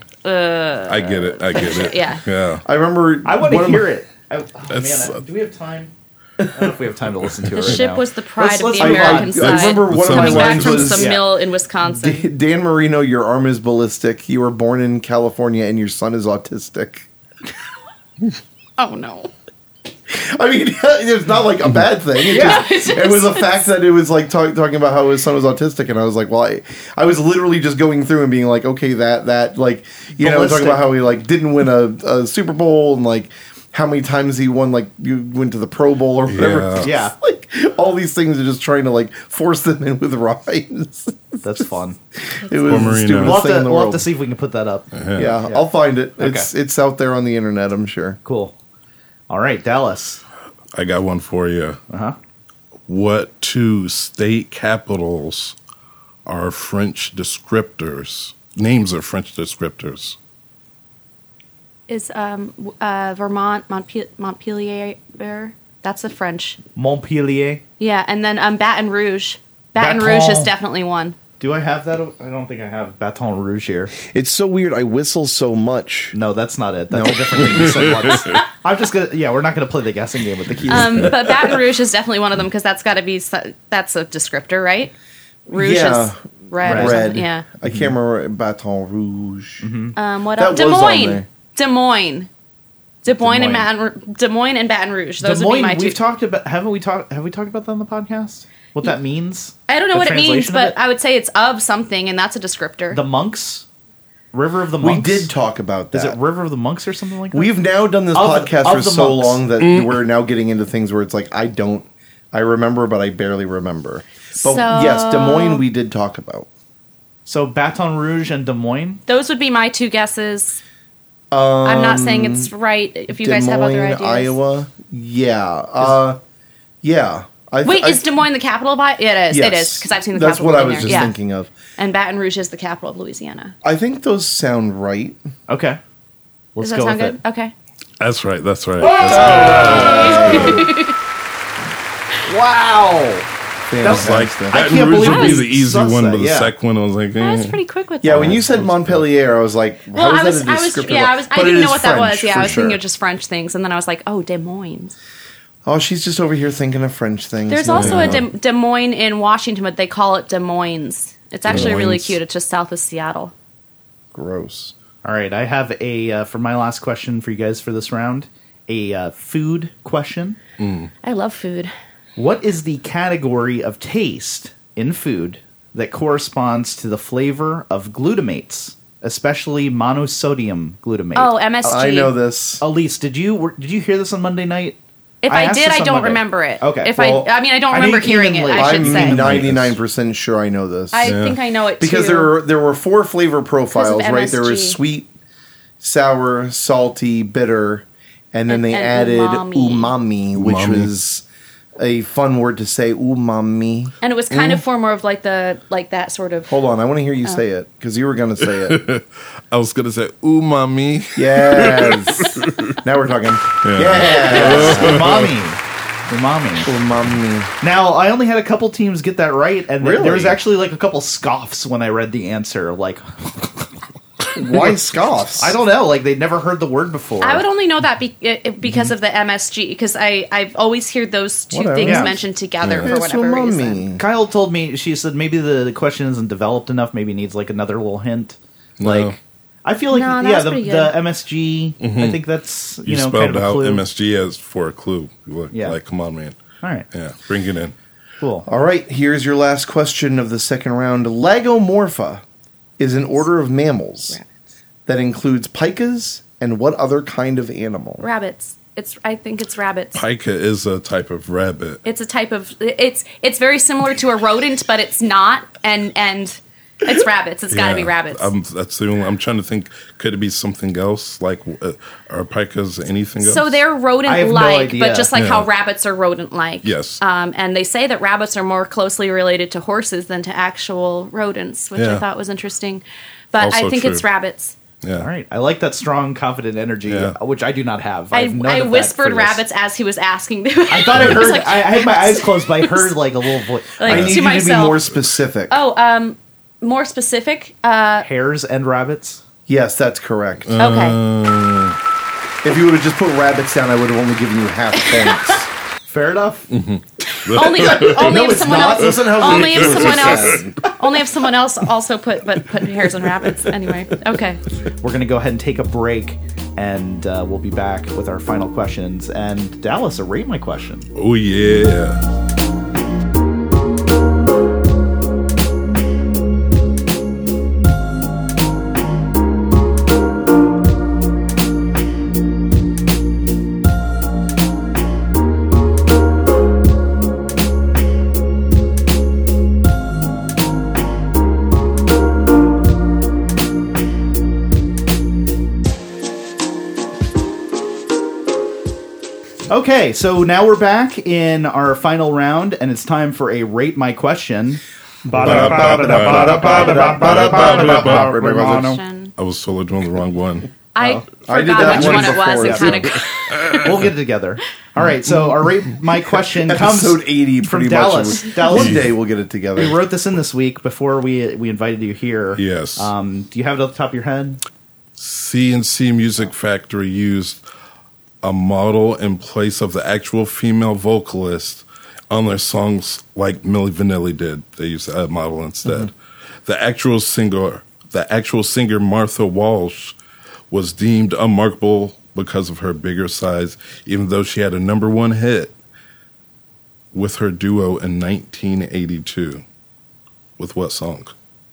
I get it. I get it. Yeah. Yeah. I remember. I want one to of my- hear it. That's- Do we have time? I don't know if we have time to listen to The it right ship now. was the pride of Let's the move on. American I side. remember one of my Coming back lines from was some mill in Wisconsin. Dan Marino, your arm is ballistic. You were born in California, and your son is autistic. Oh no. I mean, it's not like a bad thing. It was a fact that it was like talking about how his son was autistic, and I was like, well, I was literally just going through and being like, okay, that like, talking Ballistic. about how he like didn't win a Super Bowl and like how many times he won, like you went to the Pro Bowl or whatever. Yeah. Yeah. Like all these things are just trying to like force them in with rhymes. That's fun. It was the Marino. stupidest We'll have, thing in the we'll have world. to see if we can put that up. Yeah, I'll find it. It's out there on the internet, I'm sure. Cool. All right, Dallas. I got one for you. Uh-huh. What two state capitals are French descriptors? Names of French descriptors. Is Vermont Montpelier? That's a French. Montpellier. Yeah, and then Baton Rouge. Baton Baton. Rouge is definitely one. Do I have that? I don't think I have Baton Rouge here. It's so weird. I whistle so much. No, that's not it. That's a different thing you said once. I'm just gonna. Yeah, we're not gonna play the guessing game with the keys. But Baton Rouge is definitely one of them because that's got to be that's a descriptor, right? Rouge Yeah. is red. Or Red. something. Yeah. I can't remember Baton Rouge. What That else? Des was on Moines. there. Des Moines. Des Moines and Baton Rouge. Those Des would be Moines, my two. we've talked about. Have we talked about that on the podcast? What that means? I don't know The what it means, translation of but it? I would say it's of something, and that's a descriptor. The monks, River of the We Monks. did talk about that. Is it River of the Monks or something like that? We've now done this Of- podcast of for the so monks. long that we're now getting into things where it's like I remember, but I barely remember. But So- yes, Des Moines we did talk about. So Baton Rouge and Des Moines. Those would be my two guesses. I'm not saying it's right. If you Des guys have other Moines, ideas, Iowa. Yeah. Yeah. Wait, is Des Moines the capital of Iowa? It is. Yes. It is because I've seen the That's capital. what I in was there. just Yeah. thinking of. And Baton Rouge is the capital of Louisiana. I think those sound right. Okay, let's Does that go sound with good? it. Okay. That's right. That's right. Wow. That's like Fantastic. Baton can't Rouge believe would be I the easy sussed one, that, but the yeah. second one I was like, I was pretty quick with Yeah, that. when you said Montpellier, I was like, Well, how I is was, that a I was, descriptor? yeah, I was. I But it didn't know is what that was. French, Yeah, for I was thinking sure. of just French things, and then I was like, oh, Des Moines. Oh, she's just over here thinking of French things. There's No, also no, a no. Des Moines in Washington, but they call it Des Moines. It's actually really Moines. cute. It's just south of Seattle. Gross. All right, I have a for my last question for you guys for this round. A food question. I love food. What is the category of taste in food that corresponds to the flavor of glutamates, especially monosodium glutamate? Oh, MSG. I know this. Elise, did you hear this on Monday night? If I I asked did, this I on don't Monday. remember it. Okay, If well, I mean, I don't I know remember you came in hearing it. late. I should I'm say. 99% sure I know this. I think I know it because too. there were 4 flavor profiles, right? There was MSG. sweet, sour, salty, bitter, and then they And added umami. umami, which Umami. was a fun word to say. Umami. And it was kind of for more of like that sort of. Hold on, I want to hear you say it because you were going to say it. I was gonna say umami. Yes. Now we're talking. Yes. Umami. Umami. Now, I only had a couple teams get that right, and Really? there was actually like a couple scoffs when I read the answer. Like, Why scoffs? I don't know, like they'd never heard the word before. I would only know that because of the MSG, because I've always heard those two Whatever. things Yeah. mentioned together Yeah. for It's whatever reason. umami. Kyle told me, she said maybe the question isn't developed enough, maybe needs like another little hint. No. Like, I feel like, No, that yeah, was the pretty good. MSG, I think that's, You know, spelled kind of a out clue. MSG as for a clue. Yeah. Like, come on, man. All right, Yeah, bring it in. cool. All right, here's your last question of the second round. Lagomorpha is an order of mammals that includes pikas and what other kind of animal? Rabbits. I think it's rabbits. Pika is a type of rabbit. It's a type of. It's very similar to a rodent, but it's not. And it's rabbits. It's got to be Yeah. rabbits. That's the only. I'm trying to think. Could it be something else? Like, are pikas anything else? So they're I have no rodent-like, idea. but just like how Yeah. rabbits are rodent-like. Yes. And they say that rabbits are more closely related to horses than to actual rodents, which I Yeah. thought was interesting. But I Also think true. it's rabbits. Yeah. All right, I like that strong, confident energy, Yeah. which I do not have. I have none of that whispered for this. rabbits as he was asking. I thought I was heard. like, I had my eyes closed, but I heard like a little voice. like, I need to you to be myself. more specific. More specific. Hares and rabbits. Yes, that's correct. Okay. If you would have just put rabbits down, I would have only given you half points. Fair enough. Only if it's someone not. else. Listen how Only if ridiculous someone this else. Only if someone else also put hares and rabbits. Anyway. Okay. We're going to go ahead and take a break, and we'll be back with our final questions. And Dallas, rate my question. Oh yeah. Okay, so now we're back in our final round, and it's time for a rate my question. Question. I was totally doing the wrong one. I I did forgot that which one one it was. before, It kind of. We'll get it together. All right, so our rate my question comes Episode 80, from pretty Dallas. much. Dallas, One day we'll get it together. we wrote this in this week before we invited you here. Yes. Do you have it off the top of your head? CNC Music Factory used a model in place of the actual female vocalist on their songs like Milli Vanilli did. They used a model instead. The actual singer Martha Walsh was deemed unmarketable because of her bigger size, even though she had a #1 hit with her duo in 1982. With what song?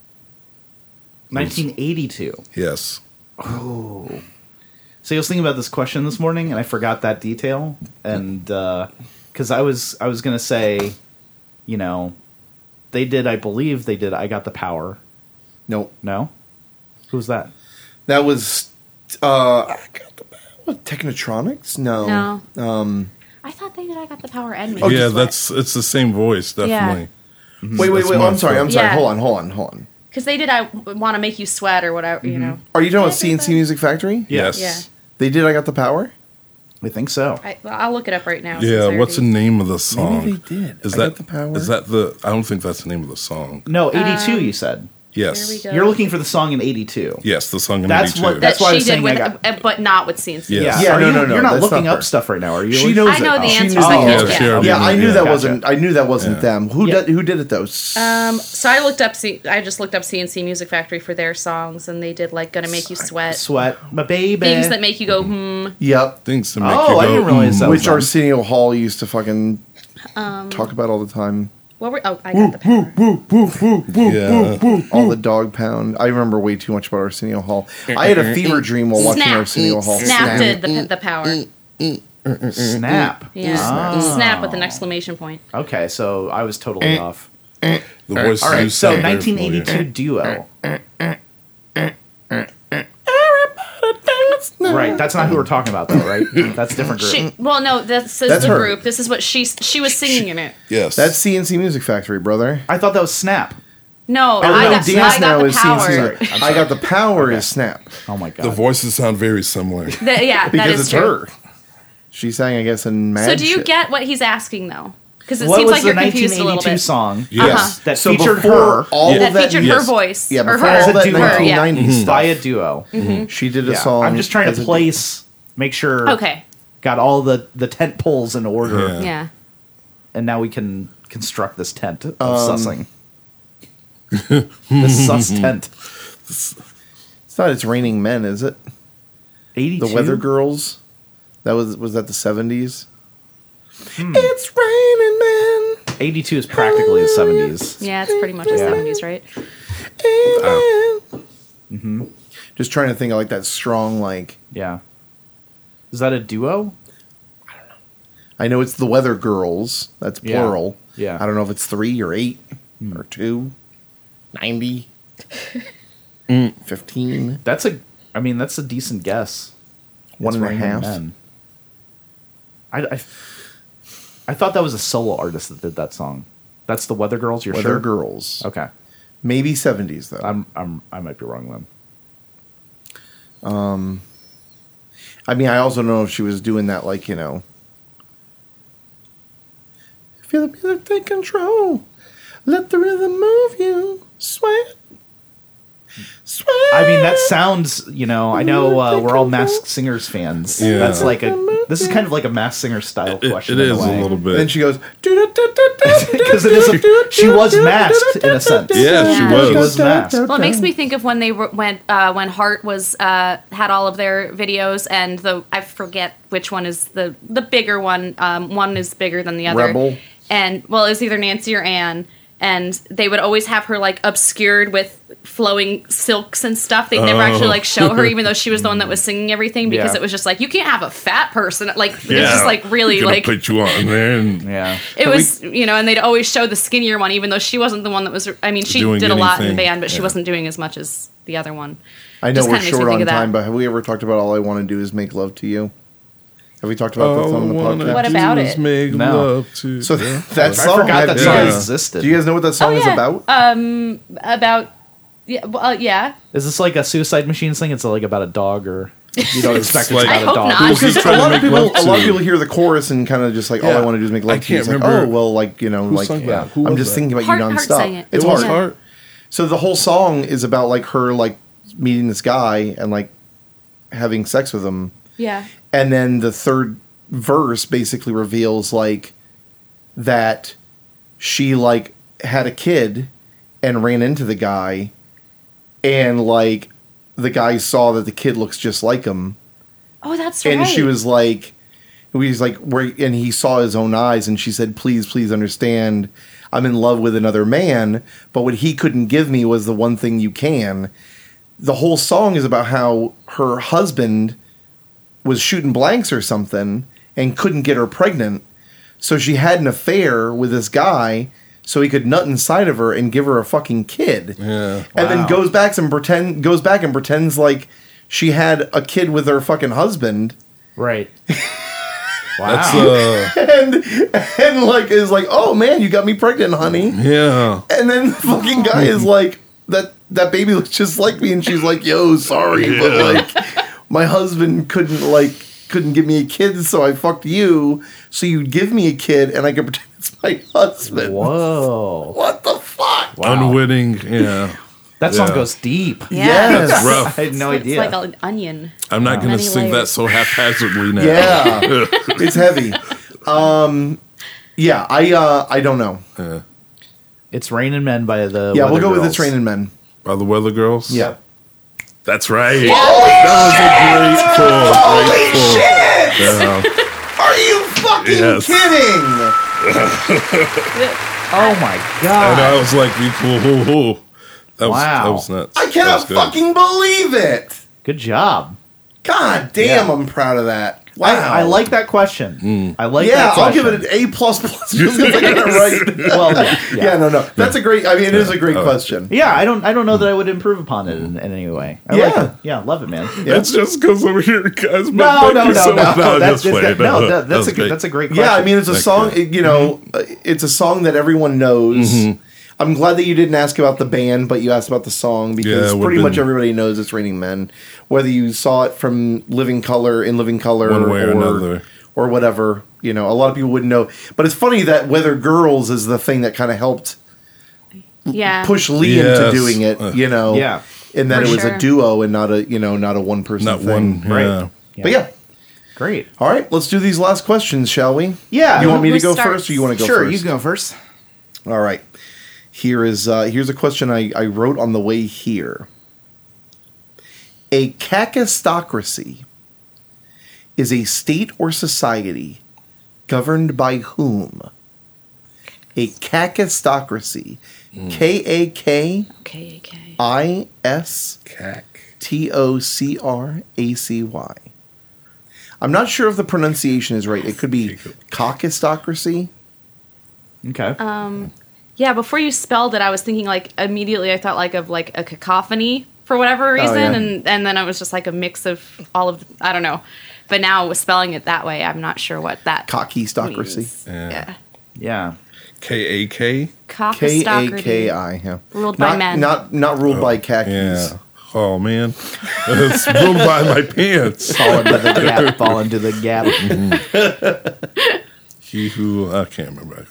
1982. Yes. See, I was thinking about this question this morning, and I forgot that detail. And because I was going to say, you know, I believe they did I Got the Power. Nope. No? Who's that? That was I Got the Power. What, Technotronics? No. No. I thought they did I Got the Power and Oh, yeah, it's the same voice, definitely. Wait. That's I'm my sorry. fault. Yeah. Hold on. Because they did I Want to Make You Sweat or whatever, you know. Are you talking about CNC Music Factory? Yes. Yeah. They did I Got the Power? I think so. I'll look it up right now. Yeah, what's the name of the song? Maybe they did. Is I that Got the Power? Is that the? I don't think that's the name of the song. No, 82, you said. Yes. Here we go. You're looking for the song in 82. Yes, the song in That's 82. what- That that's why I she was did saying with, I got- but not with CNC. Yes. Yeah, Are no, you- no, no, You're not that's looking not up her. stuff right now, are you? She knows I know it. the She answers. knows I it. can't Yeah, get she them. already Yeah, I knew Yeah. that Gotcha. wasn't. I knew that wasn't Yeah. them. Who did it though? So I looked up. I just looked up CNC Music Factory for their songs, and they did like "Gonna Make You Sweat," Sweat, my baby. things that make you go Yep. Things to make Oh, you go. I didn't realize that. Which was them. Arsenio Hall used to fucking talk about all the time. What were? Oh, I Got the Power. Yeah. All the dog pound. I remember way too much about Arsenio Hall. I had a fever dream while watching Snap. Arsenio Hall. Snap did the power. Snap. Yeah, Ah. Snap with an exclamation point. Okay, so I was totally off. The voice All right, do so sound very 1982 duo. Right, that's not who we're talking about, though, right? That's a different group. Well, no, this is That's the her. group. This is what she was singing in it. familiar. Yes. That's CNC Music Factory, brother. I thought that was Snap. No, Oh, I no, got Dance Now the is power. CNC. I Got the Power is Snap Oh my god. the voices sound very similar. Yeah, that because is it's true. her. She sang, I guess, in Mad So do you Shit. get what he's asking though? Because it what seems was like the you're confused a little 1982 bit. song Yes. that So featured before her all That of that, featured her yes. voice. Yeah, or before her. all that Her, yeah. 1990s stuff. by a duo? She did a Yeah. song. I'm just trying as to a- place, make sure. Okay. Got all the tent poles in order, Yeah. Yeah. and now we can construct this tent of sussing. This sus tent. It's not It's Raining Men, is it? 82. The Weather Girls. That was that the 70s? Hmm. It's raining men. 82 is practically the 70s. Yeah, it's pretty much the Yeah. 70s, right? Just trying to think of like that strong, like, Yeah. Is that a duo? I know it's the Weather Girls. That's Yeah. plural. Yeah. I don't know if it's 3 or 8 or 2. 90. 15. That's a decent guess. One It's and a Raining half. Men. I thought that was a solo artist that did that song. That's the Weather Girls. You're Weather sure? Girls. Okay, Maybe 70s though. I might be wrong then. I mean, I also don't know if she was doing that, like, you know, feel the music take control. Let the rhythm move you. Sweat. Sweat. I mean, that sounds. I know we're all Masked Singers fans. Yeah. That's like this is kind of like a Masked Singer style It question. is in a way. little bit. And then she goes, because it is. She was masked in a sense. Yeah, she was. She was masked. Well, it makes me think of when they when Heart was had all of their videos, and I forget which one is the bigger one. One is bigger than the other. Rebel. And well, it was either Nancy or Ann, and they would always have her like obscured with flowing silks and stuff. They'd never actually like show her, even though she was the one that was singing everything, because Yeah. it was just like you can't have a fat person. Like it's Yeah. just like really Gonna like put you on there and Yeah. it was, and they'd always show the skinnier one, even though she wasn't the one that was. I mean, she Doing did a lot in anything. band, but she Yeah. wasn't doing as much as the other one. I know Just we're kinda makes me short think on of that. time, but have we ever talked about All I Want to Do Is Make Love to You? Have we talked about that on the podcast? What about it? Make No. love to So yeah. that I song. forgot that do you song guys- existed. Do you guys know what that song is yeah. about? About yeah. Is this like a Suicide Machines thing? It's like about a dog, or you don't expect like- it's I about hope a dog? not. Who's he Because a trying to lot of make people, love a lot of to? people hear the chorus and kind of just like, all I Yeah. want to do is make love I to you. It's can't like, remember oh well, like like sang that? Who I'm was just that? thinking about Heart you sang nonstop. it. It's It was hard. Heart. So the whole song is about like her like meeting this guy and like having sex with him, Yeah. and then the third verse basically reveals like that she like had a kid and ran into the guy, and like the guy saw that the kid looks just like him, Oh, that's and right. she was like, and he saw his own eyes, and she said, please understand, I'm in love with another man, but what he couldn't give me was the one thing you can. The whole song is about how her husband was shooting blanks or something and couldn't get her pregnant, so she had an affair with this guy so he could nut inside of her and give her a fucking kid. Yeah. And then Wow. goes back and pretends like she had a kid with her fucking husband. Right. Wow. That's And like is like, oh man, you got me pregnant, honey. yeah. And then the fucking guy is like, that baby looks just like me, and she's like, yo, sorry, but like my husband couldn't give me a kid, so I fucked you, so you'd give me a kid and I could pretend it's my husband. Whoa. What the fuck? Wow. Unwitting. Yeah. That song Yeah. goes deep. Yeah. Yes. That's rough. I had no It's idea. like an onion. I'm not going to Many sing that layers. so haphazardly now. Yeah. It's heavy. Yeah, I don't know. Yeah. It's Raining Men by the Yeah, we'll Weather go with Girls. It's Raining Men. By the Weather Girls? Yeah. That's right. That was a great pull. Great pull. Yeah. Are you fucking Yes. kidding? Oh my And god. I was like, whoa. That Wow. was nuts. I That cannot was good. fucking believe it. Good job. God damn, Yeah. I'm proud of that. Wow. I like that question. I like Yeah, that I'll question. give it an A++ just because I got it right. Well, yeah. Yeah, no. That's a great. I mean, it is a great question. Yeah, I don't know that I would improve upon it in any way. I like Yeah. it. Yeah, love it, man. That's just because over here, guys. No, That's that's just good. playing. No, That that's was a good, great. that's a great question. Yeah, I mean, it's a Thank song. you. You know, it's a song that everyone knows. I'm glad that you didn't ask about the band, but you asked about the song because Yeah, we've pretty much been- everybody knows it's Raining Men, whether you saw it from Living Color One way or another. or whatever. You know, a lot of people wouldn't know. But it's funny that Weather Girls is the thing that kind of helped Yeah. push Liam to Yes. doing it. You know, Yeah. and that For it was sure. a duo and not a one person Not thing. one. Right. Yeah. But yeah. Great. All right, let's do these last questions, shall we? Yeah. You want me to Who go starts? first, or you want to go Sure, first? you can go first. All right. Here's a question I wrote on the way here. A kakistocracy is a state or society governed by whom? A kakistocracy. Okay. K-A-K-I-S-T-O-C-R-A-C-Y. I'm not sure if the pronunciation is right. It could be kakistocracy. Okay. Yeah, before you spelled it, I was thinking like immediately I thought like of like a cacophony for whatever reason, yeah. and then it was just like a mix of all of I don't know. But now with spelling it that way, I'm not sure what that Kakistocracy. means. Yeah. yeah. K-A-K? Kakistocracy. K-A-K-I. Yeah. Ruled by men. Not ruled by khakis. Yeah. Oh, man. It's ruled by my pants. Fall into the gap. Fall into the gap. He who, I can't remember.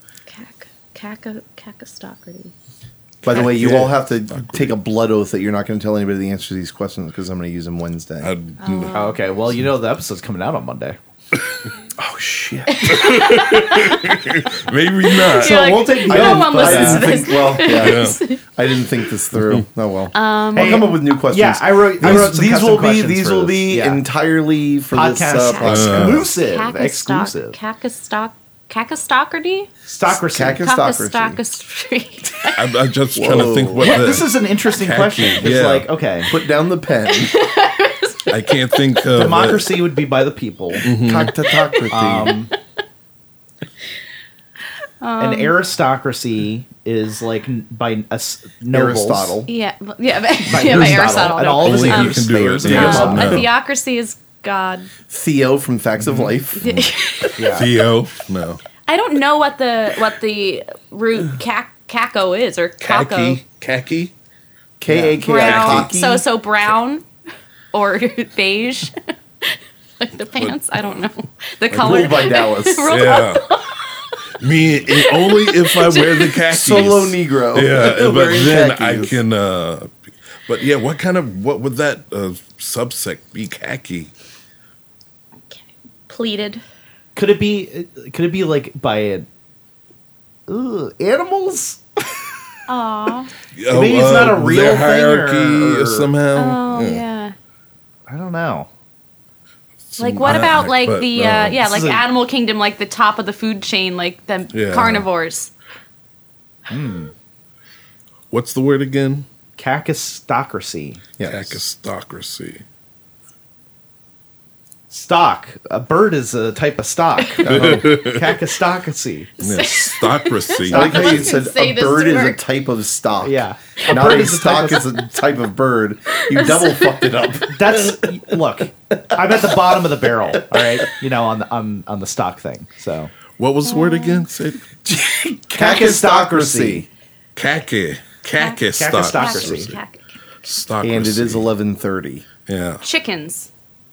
Kakistocracy. By the way, you all have to take a blood oath that you're not going to tell anybody the answer to these questions because I'm going to use them Wednesday. Oh, okay. Well, you know the episode's coming out on Monday. Oh shit! Maybe not. You're like, we'll take the no oath, one but, listens to this. I didn't think this through. Oh well. I'll come up with new questions. Yeah, I wrote some These custom will be questions these for will this. be Yeah. entirely for this Podcast podcast. exclusive. Kakistocracy? Stocracy. Kakistocracy. I'm just trying to think what the, This is an interesting question. It's Yeah. like, okay, Put down the pen. I can't think of democracy would be by the people. Kakistocracy. An aristocracy is like by nobles. Aristotle. Yeah, By by Aristotle. And all of his Only he names can do it. bears Yeah. names. A theocracy is God. Theo from Facts of Life. Yeah. Theo. No. I don't know what the root caco is or caco. Khaki. K-A-K-I. Brown. Cocky. So brown or beige. Like the pants. I don't know the color. Ruled by Dallas. Yeah. Me only if I wear the khakis. Solo Negro. Yeah, but Wearing then khakis. I can. But yeah, what would that subsect be? Khaki. Pleated. Could it be like by animals? Aw. Maybe it's not a real their thing, hierarchy or somehow. Oh yeah. I don't know. Like, what about, like, but, the, like This is a- Animal Kingdom, like, the top of the food chain, like, the Yeah. carnivores? What's the word again? Cacistocracy. Yes. Cacistocracy. Stock. A bird is a type of stock. Cacistocracy. Yeah, stocracy. I like how you can said say a this bird is a word. type of stock. Yeah. Not bird a is a stock type is a type of bird. You double fucked it up. That's look. I'm at the bottom of the barrel. All right, on the stock thing. So What was the word again? Say Cacistocracy. Cacistocracy. Cacistocracy. Stocracy. And it is 11:30. Yeah. Chickens.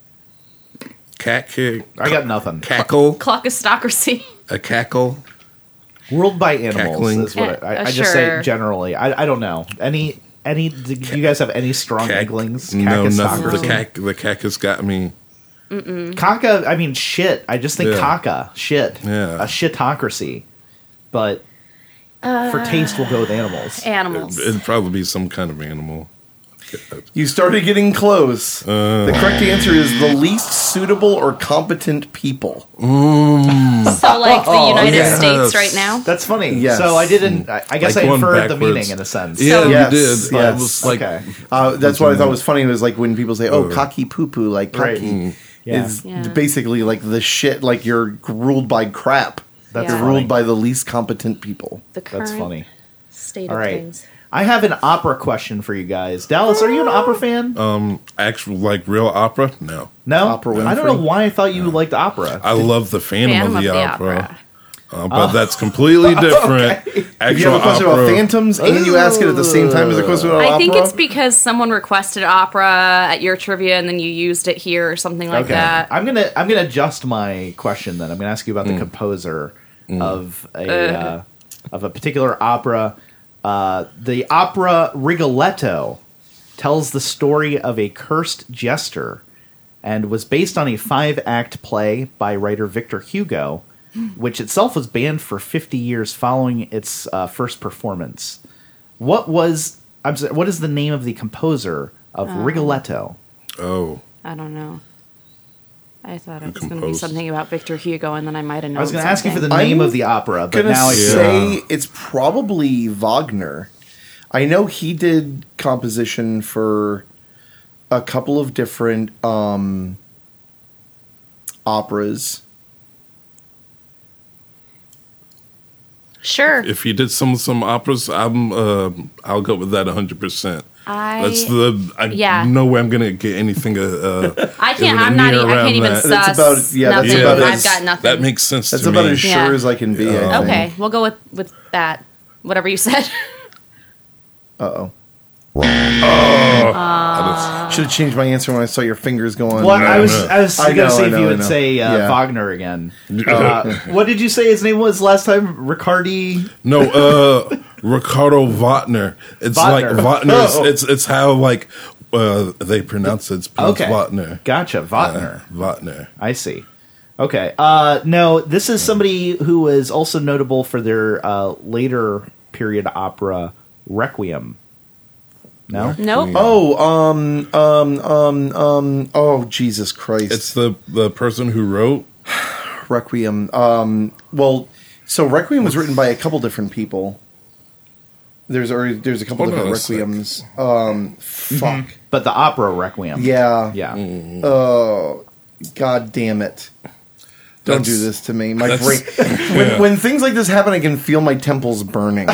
Cackle. I got nothing. Cackle. Clockistocracy. A cackle. Ruled by animals Cackling. is what I just Sure. say generally. I don't know any. Do you guys have any strong inklings? No, nothing. Cacistocracy? The cackle's got me. Caca. I mean, shit. I just think Yeah. caca. Shit. Yeah. A shitocracy. But for taste, we'll go with animals. Animals. It'd probably be some kind of animal. You started getting close. The correct answer is the least suitable or competent people. So, like, the United yes. States right now? That's funny. Yes. So I didn't. I guess Like I going inferred the backwards. meaning in a sense. Yeah, Yes, you did. I yes. was like, Okay. That's what I thought was funny. Was like when people say, "Oh, cocky poo poo," like Right. cocky Yeah. is Yeah. basically like the shit. Like you're ruled by crap. That's Yeah. You're funny. ruled by the least competent people. The current That's funny. state All of right. things. I have an opera question for you guys. Dallas, are you an opera fan? actual like real opera. No, No? Oprah I don't know Winfrey? why I thought you liked opera. I love the Phantom of the Opera. Opera. But that's completely different. If you Actual have a question opera. about phantoms and you ask it at the same time as a question about I think opera, it's because someone requested opera at your trivia and then you used it here or something like that. I'm gonna adjust my question then. I'm gonna ask you about the composer of a particular opera. The opera Rigoletto tells the story of a cursed jester and was based on a 5-act play by writer Victor Hugo, which itself was banned for 50 years following its first performance. What is the name of the composer of Rigoletto? Oh, I don't know. I thought it was going to be composed. something about Victor Hugo, and then I might have known. I was going to ask you for the I'm name of the opera, but gonna now I say it's probably Wagner. I know he did composition for a couple of different operas. Sure. if you did some operas, I'll go with that 100%. That's yeah. no way I'm gonna get anything. I can't. I'm not. I can't even suss. That's about- yeah, that's nothing. about I've as- got nothing. That makes sense. That's to about me. as sure Yeah. as I can be. I think. Okay, we'll go with that. Whatever you said. Uh-oh. I Should have changed my answer when I saw your fingers going. Well, I was no. going to know, see I if know, you I would know. say Yeah. Wagner again. just- What did you say his name was last time? Ricardi? No, Ricardo Wagner. It's Wagner. like Wagner. Oh. It's how like they pronounce it. It's pronounced Okay. Wagner. Gotcha, Wagner. Wagner. I see. Okay. No, this is somebody who was also notable for their later period opera Requiem. No? Nope. Oh, Jesus Christ. It's the person who wrote. Requiem. Well, so Requiem was written by a couple different people. There's a couple Hold on different a sec. Requiems. Fuck. But the opera Requiem. Yeah. Yeah. Oh, God damn it. Don't That's- do this to me. My that's- brain. When things like this happen, I can feel my temples burning.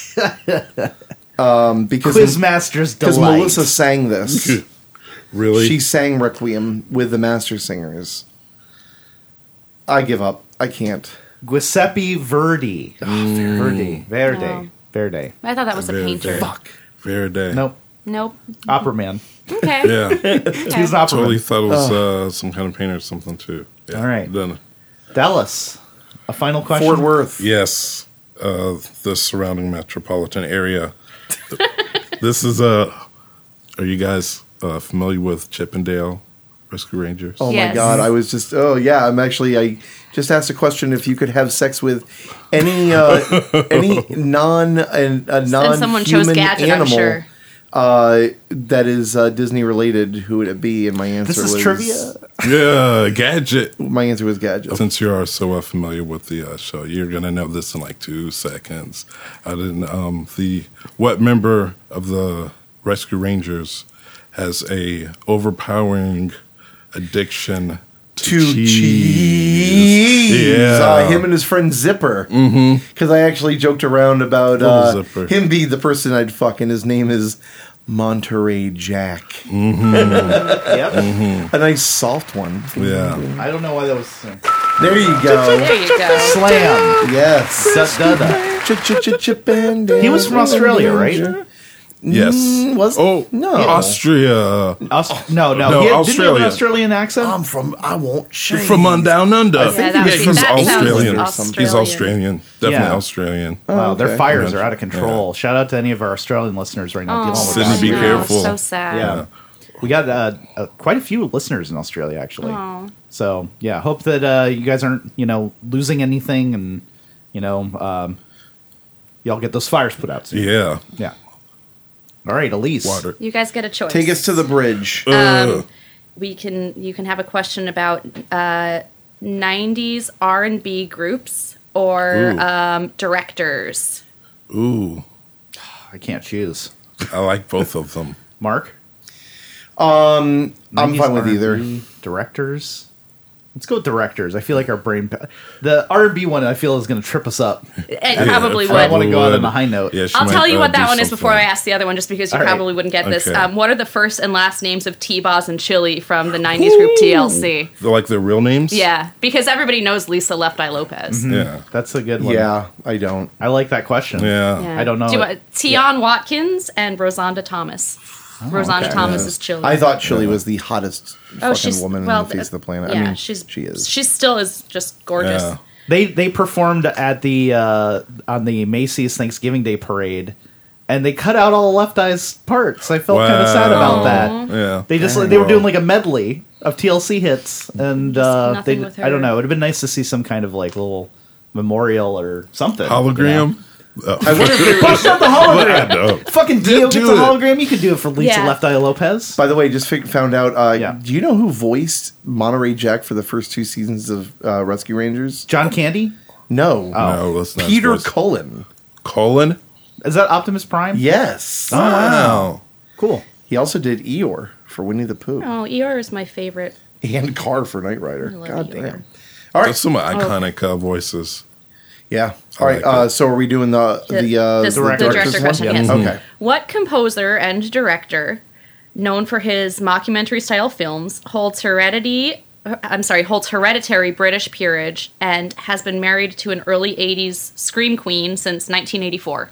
Because Quizmaster's Delight. Melissa sang this. Really? She sang Requiem with the Master Singers. I give up. I can't. Giuseppe Verdi. Verdi. Oh. Verdi. I thought that was a Very, painter. very- Fuck. Verde. Nope. Nope. Opera man. Okay. Yeah. He's an opera Totally man. thought it was some kind of painter or something too. Yeah. All right. Done. Dallas. A final question? Fort Worth. Yes, the surrounding metropolitan area. This is Are you guys familiar with Chippendale Rescue Rangers? Oh my Yes. God! I was just. Oh yeah. I just asked a question if you could have sex with any non And someone chose human Gadget, animal. I'm sure. That is Disney related, who would it be? And my answer This is was trivia. Yeah, Gadget. My answer was Gadget. Since you are so familiar with the show, you're gonna know this in like 2 seconds. I didn't. What member of the Rescue Rangers has a overpowering addiction to cheese. Yeah. Him and his friend Zipper. Because I actually joked around about Little Zipper. him being the person I'd fuck, and his name is Monterey Jack. Yep. A nice soft one. Yeah. I don't know why that was There you go. There you go. slam. Yes. Da-da-da. He was from Australia, right? Yes. Was Oh no. Austria. No. No, Didn't he have an Australian. Australian accent? I'm from. I won't change. From on down under. Yeah, that he's would be- that sounds Australian. Australian. He's Australian. Definitely Yeah. Australian. Wow, their okay. fires are out of control. Shout out to any of our Australian listeners right now dealing with Sydney, that. be no, careful. So sad. Yeah. We got quite a few listeners in Australia, actually. Aw. So, yeah, hope that you guys aren't, losing anything and, y'all get those fires put out soon. Yeah. Yeah. All right, Elise. Water. You guys get a choice. Take us to the bridge. Ugh. You can have a question about 90s R&B groups or Ooh. directors. Ooh. I can't choose. I like both of them. Mark? I'm 90s fine with R&B either. Directors? Let's go with directors. I feel like our brain... The R&B one, I feel, is going to trip us up. It probably I want would. to go out on a high note. Yeah, she I'll might, tell you what do that one is before I something. ask the other one, just because you All right. probably wouldn't get this. Okay. What are the first and last names of T-Boz and Chili from the 90s group TLC? They're like their real names? Yeah, because everybody knows Lisa Left Eye Lopez. Yeah. That's a good one. Yeah, I don't. I like that question. Yeah. Yeah. I don't know Do you it. want Tion Watkins and Rosanda Thomas. Rosanda okay. Thomas is Chili. I thought Chili was the hottest fucking she's woman on the face of the planet. Yeah, I mean, she is. She still is just gorgeous. Yeah. They performed at the on the Macy's Thanksgiving Day parade, and they cut out all of Left Eye's parts. I felt kind of sad about that. Yeah. They just they were doing like a medley of TLC hits, and nothing they with I don't her. know. It would have been nice to see some kind of like little memorial or something. Hologram? I wonder if they Bust out the I hologram. know. Fucking Dio gets a do it. hologram. You could do it for Lisa Yeah. Left Eye Lopez. By the way, just found out. Yeah. Do you know who voiced Monterey Jack for the first 2 seasons of Rescue Rangers? John Candy. No. No, that's not Peter supposed- Cullen. Cullen? Is that Optimus Prime? Yes. Oh wow. Cool. He also did Eeyore for Winnie the Pooh Oh, Eeyore is my favorite. and Carr for Knight Rider. I love God Eeyore. damn. All right. That's some iconic voices. Yeah. I All right. like it. So are we doing the This- the director's director one? question? Yeah. Yes. Okay. What composer and director, known for his mockumentary style films, holds hereditary British peerage and has been married to an early 80s scream queen since 1984?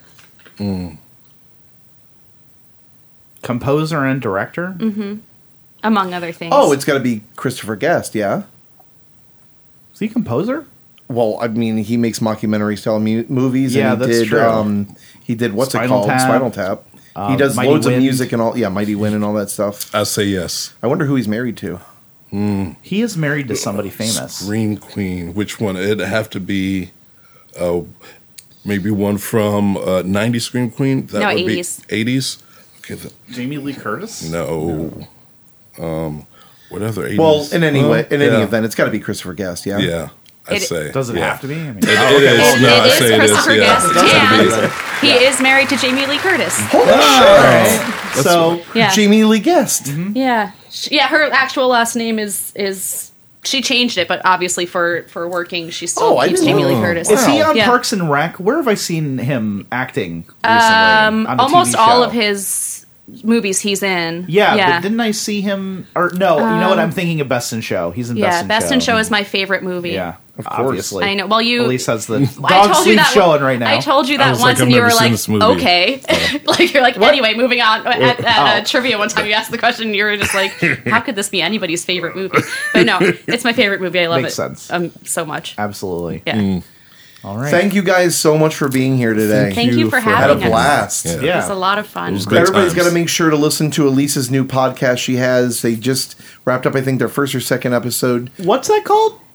Composer and director. Among other things. Oh, it's got to be Christopher Guest. Yeah. Is he a composer? Well, I mean, he makes mockumentary style movies. Yeah, and he that's did, true. He did what's Spinal it called? Tap. Spinal Tap. He does Mighty loads Wind. of music and all. Yeah, Mighty Wind and all that stuff. I say yes. I wonder who he's married to. He is married to somebody famous. Scream Queen. Which one? It'd have to be maybe one from 90s Scream Queen. That No, would 80s. be 80s? Okay, Jamie Lee Curtis. no. What other 80s? Well, in any Well, any yeah. event, it's got to be Christopher Guest. Yeah. Yeah, I'd It- say. Does it yeah. have to be? I mean, It is. No, I It say is it is. Christopher Yeah. Guest, It has to and be. he is married to Jamie Lee Curtis. Holy shit! so Yeah. Jamie Lee Guest. Yeah. Yeah, her actual last name is she changed it, but obviously for working, she still Oh, I keeps didn't Jamie know. Lee Curtis. is he on Yeah. Parks and Rec? Where have I seen him acting recently? On a Almost TV all show? of his movies he's in. Yeah, but didn't I see him? Or no, you know what? I'm thinking of Best in Show. He's in yeah, Best in Show. Show is my favorite movie. Yeah, Of course. obviously. I know. Well, you. Elise has the I dog told you sleep that showing right now. I told you I that was once, like, and I've you were never seen like, this movie. "Okay." Like you're like, anyway, moving on. At trivia one time, you asked the question, you were just like, "How could this be anybody's favorite movie?" But no, it's my favorite movie. I love Makes it sense. so much. Absolutely. Yeah, All right. Thank you guys so much for being here today. thank you for Had a having us. blast. Yeah. It Yeah. was a lot of fun. was great. Everybody's times. got to make sure to listen to Elisa's new podcast she has. They just wrapped up, I think, their first or second episode. What's that called?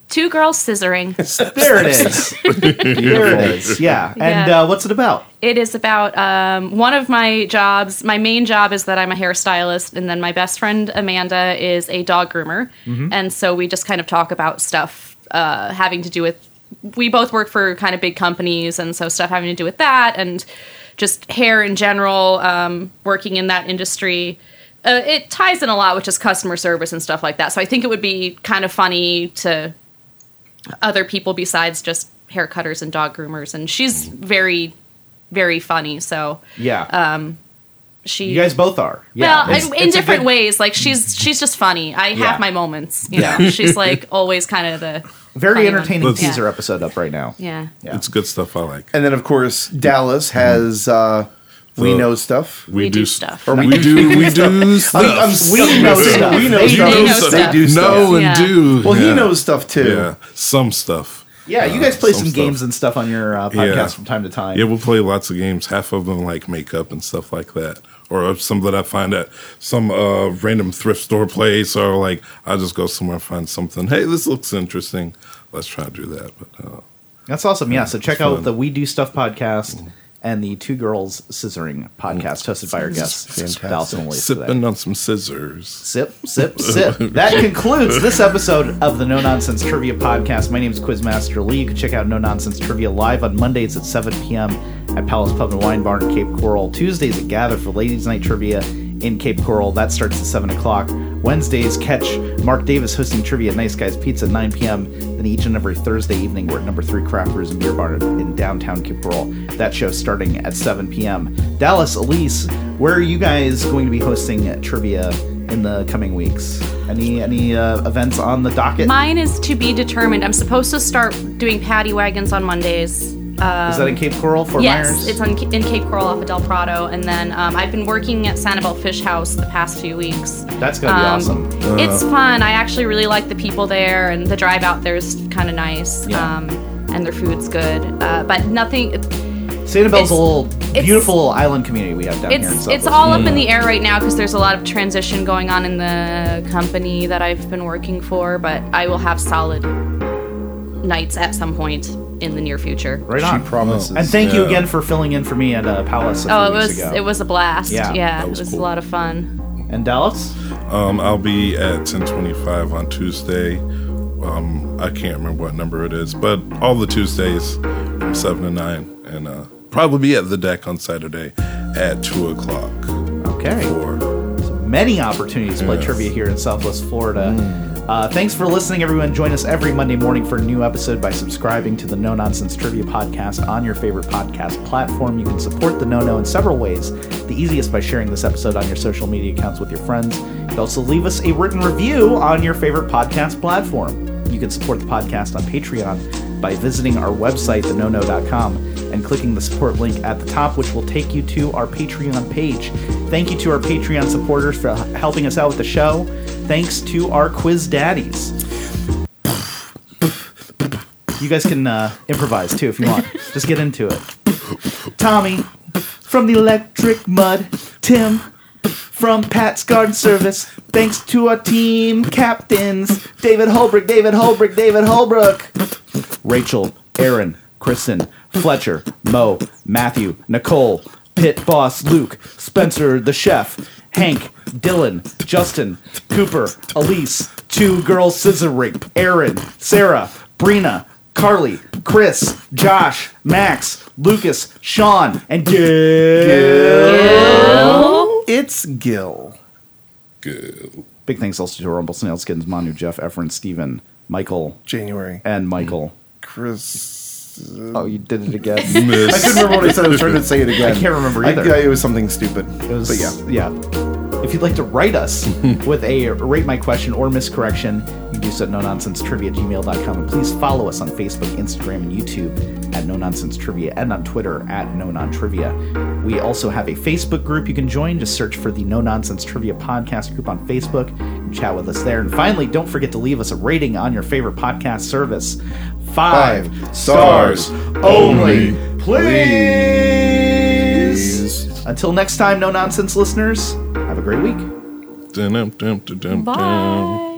Two girls scissoring. There it is. There it is. Yeah. And Yeah. What's it about? It is about one of my jobs. My main job is that I'm a hairstylist, and then my best friend Amanda is a dog groomer. And so we just kind of talk about stuff having to do with. We both work for kind of big companies, and so stuff having to do with that, and just hair in general. Working in that industry, it ties in a lot with just customer service and stuff like that. So I think it would be kind of funny to other people besides just hair cutters and dog groomers. And she's very, very funny. So Yeah. she, You guys both are. Yeah. well, It's in a different good- ways. Like she's just funny. I Yeah. have my moments. You know, she's like always kind of the Very funny one. entertaining Let's- teaser episode up right now. Yeah. Yeah. It's good stuff I like. And then, of course, Dallas has We The- Know Stuff. We do stuff. Or We do stuff. We know stuff. We know They stuff. do stuff. They do stuff. Know and Yeah. do. Well, he Yeah. knows stuff too. Yeah, some stuff. Yeah, you guys play some stuff. games and stuff on your podcast Yeah. from time to time. Yeah, we'll play lots of games. Half of them like makeup and stuff like that, or some that I find at some random thrift store place, or like I just go somewhere and find something. Hey, this looks interesting. Let's try to do that. But That's awesome. Yeah, so check out fun. the We Do Stuff podcast and the Two Girls Scissoring podcast hosted by our guests, Fantastic. Dallas and Elise. today. sipping on some scissors. Sip, sip, sip. That concludes this episode of the No Nonsense Trivia Podcast. My name is Quizmaster Lee. You can check out No Nonsense Trivia live on Mondays at 7 p.m. at Palace Pub and Wine Barn in Cape Coral. Tuesdays at Gather for Ladies Night Trivia in Cape Coral. That starts at 7 o'clock. Wednesdays, catch Mark Davis hosting trivia at Nice Guys Pizza at 9 p.m. Then each and every Thursday evening, we're at number 3 Craft Brews and Beer Barn in downtown Cape Coral. That show starting at 7 p.m. Dallas, Elise, where are you guys going to be hosting trivia in the coming weeks? Any events on the docket? Mine is to be determined. I'm supposed to start doing paddy wagons on Mondays. Is that in Cape Coral, Fort Yes, Myers? it's in Cape Coral off of Del Prado. And then I've been working at Sanibel Fish House the past few weeks. That's going to be awesome. It's fun. I actually really like the people there, and the drive out there is kind of nice. Yeah. And their food's good. But nothing. Sanibel's a little it's- beautiful island community we have down here in It's Southwest. all up in the air right now because there's a lot of transition going on in the company that I've been working for. But I will have solid nights at some point in the near future. Right on. She promises. And thank you Yeah. again for filling in for me at Palace a Oh, few it weeks was ago. it was a blast. Yeah, Yeah, that it was was cool. a lot of fun. And Dallas? I'll be at 10:25 on Tuesday. I can't remember what number it is, but all the Tuesdays from 7 to 9, and probably be at the deck on Saturday at 2 o'clock. Okay. For Many opportunities to play Yes. trivia here in Southwest Florida. Thanks for listening, everyone. Join us every Monday morning for a new episode by subscribing to the No Nonsense Trivia Podcast on your favorite podcast platform. You can support the No in several ways. The easiest by sharing this episode on your social media accounts with your friends. You can also leave us a written review on your favorite podcast platform. You can support the podcast on Patreon by visiting our website, thenono.com, and clicking the support link at the top, which will take you to our Patreon page. Thank you to our Patreon supporters for helping us out with the show. Thanks to our quiz daddies. You guys can improvise too if you want. Just get into it. Tommy from the Electric Mud. Tim from Pat's Garden Service. Thanks to our team captains, David Holbrook. Rachel, Aaron, Kristen, Fletcher, Mo, Matthew, Nicole, Pit Boss, Luke, Spencer, the chef, Hank, Dylan, Justin, Cooper, Elise, Two Girls Scissoring, Aaron, Sarah, Brina, Carly, Chris, Josh, Max, Lucas, Sean, and Gil. It's Gil. good. Big thanks also to Rumble Snailskins, Manu, Jeff, Efren, Steven, Michael, January. and Michael. Chris. Oh, you did it again. I couldn't remember what I said. I was trying to say it again. I can't remember either. Yeah, it was something stupid. It was, but yeah. If you'd like to write us with a rate my question or miscorrection, you can do so at nononsensetrivia@gmail.com. And please follow us on Facebook, Instagram, and YouTube at No Nonsense Trivia, and on Twitter at No Non Trivia. We also have a Facebook group you can join. Just search for the No Nonsense Trivia Podcast group on Facebook and chat with us there. And finally, don't forget to leave us a rating on your favorite podcast service. 5 stars only, please. Until next time, No Nonsense listeners, have a great week. Dum, dum, dum, dum, dum. Bye.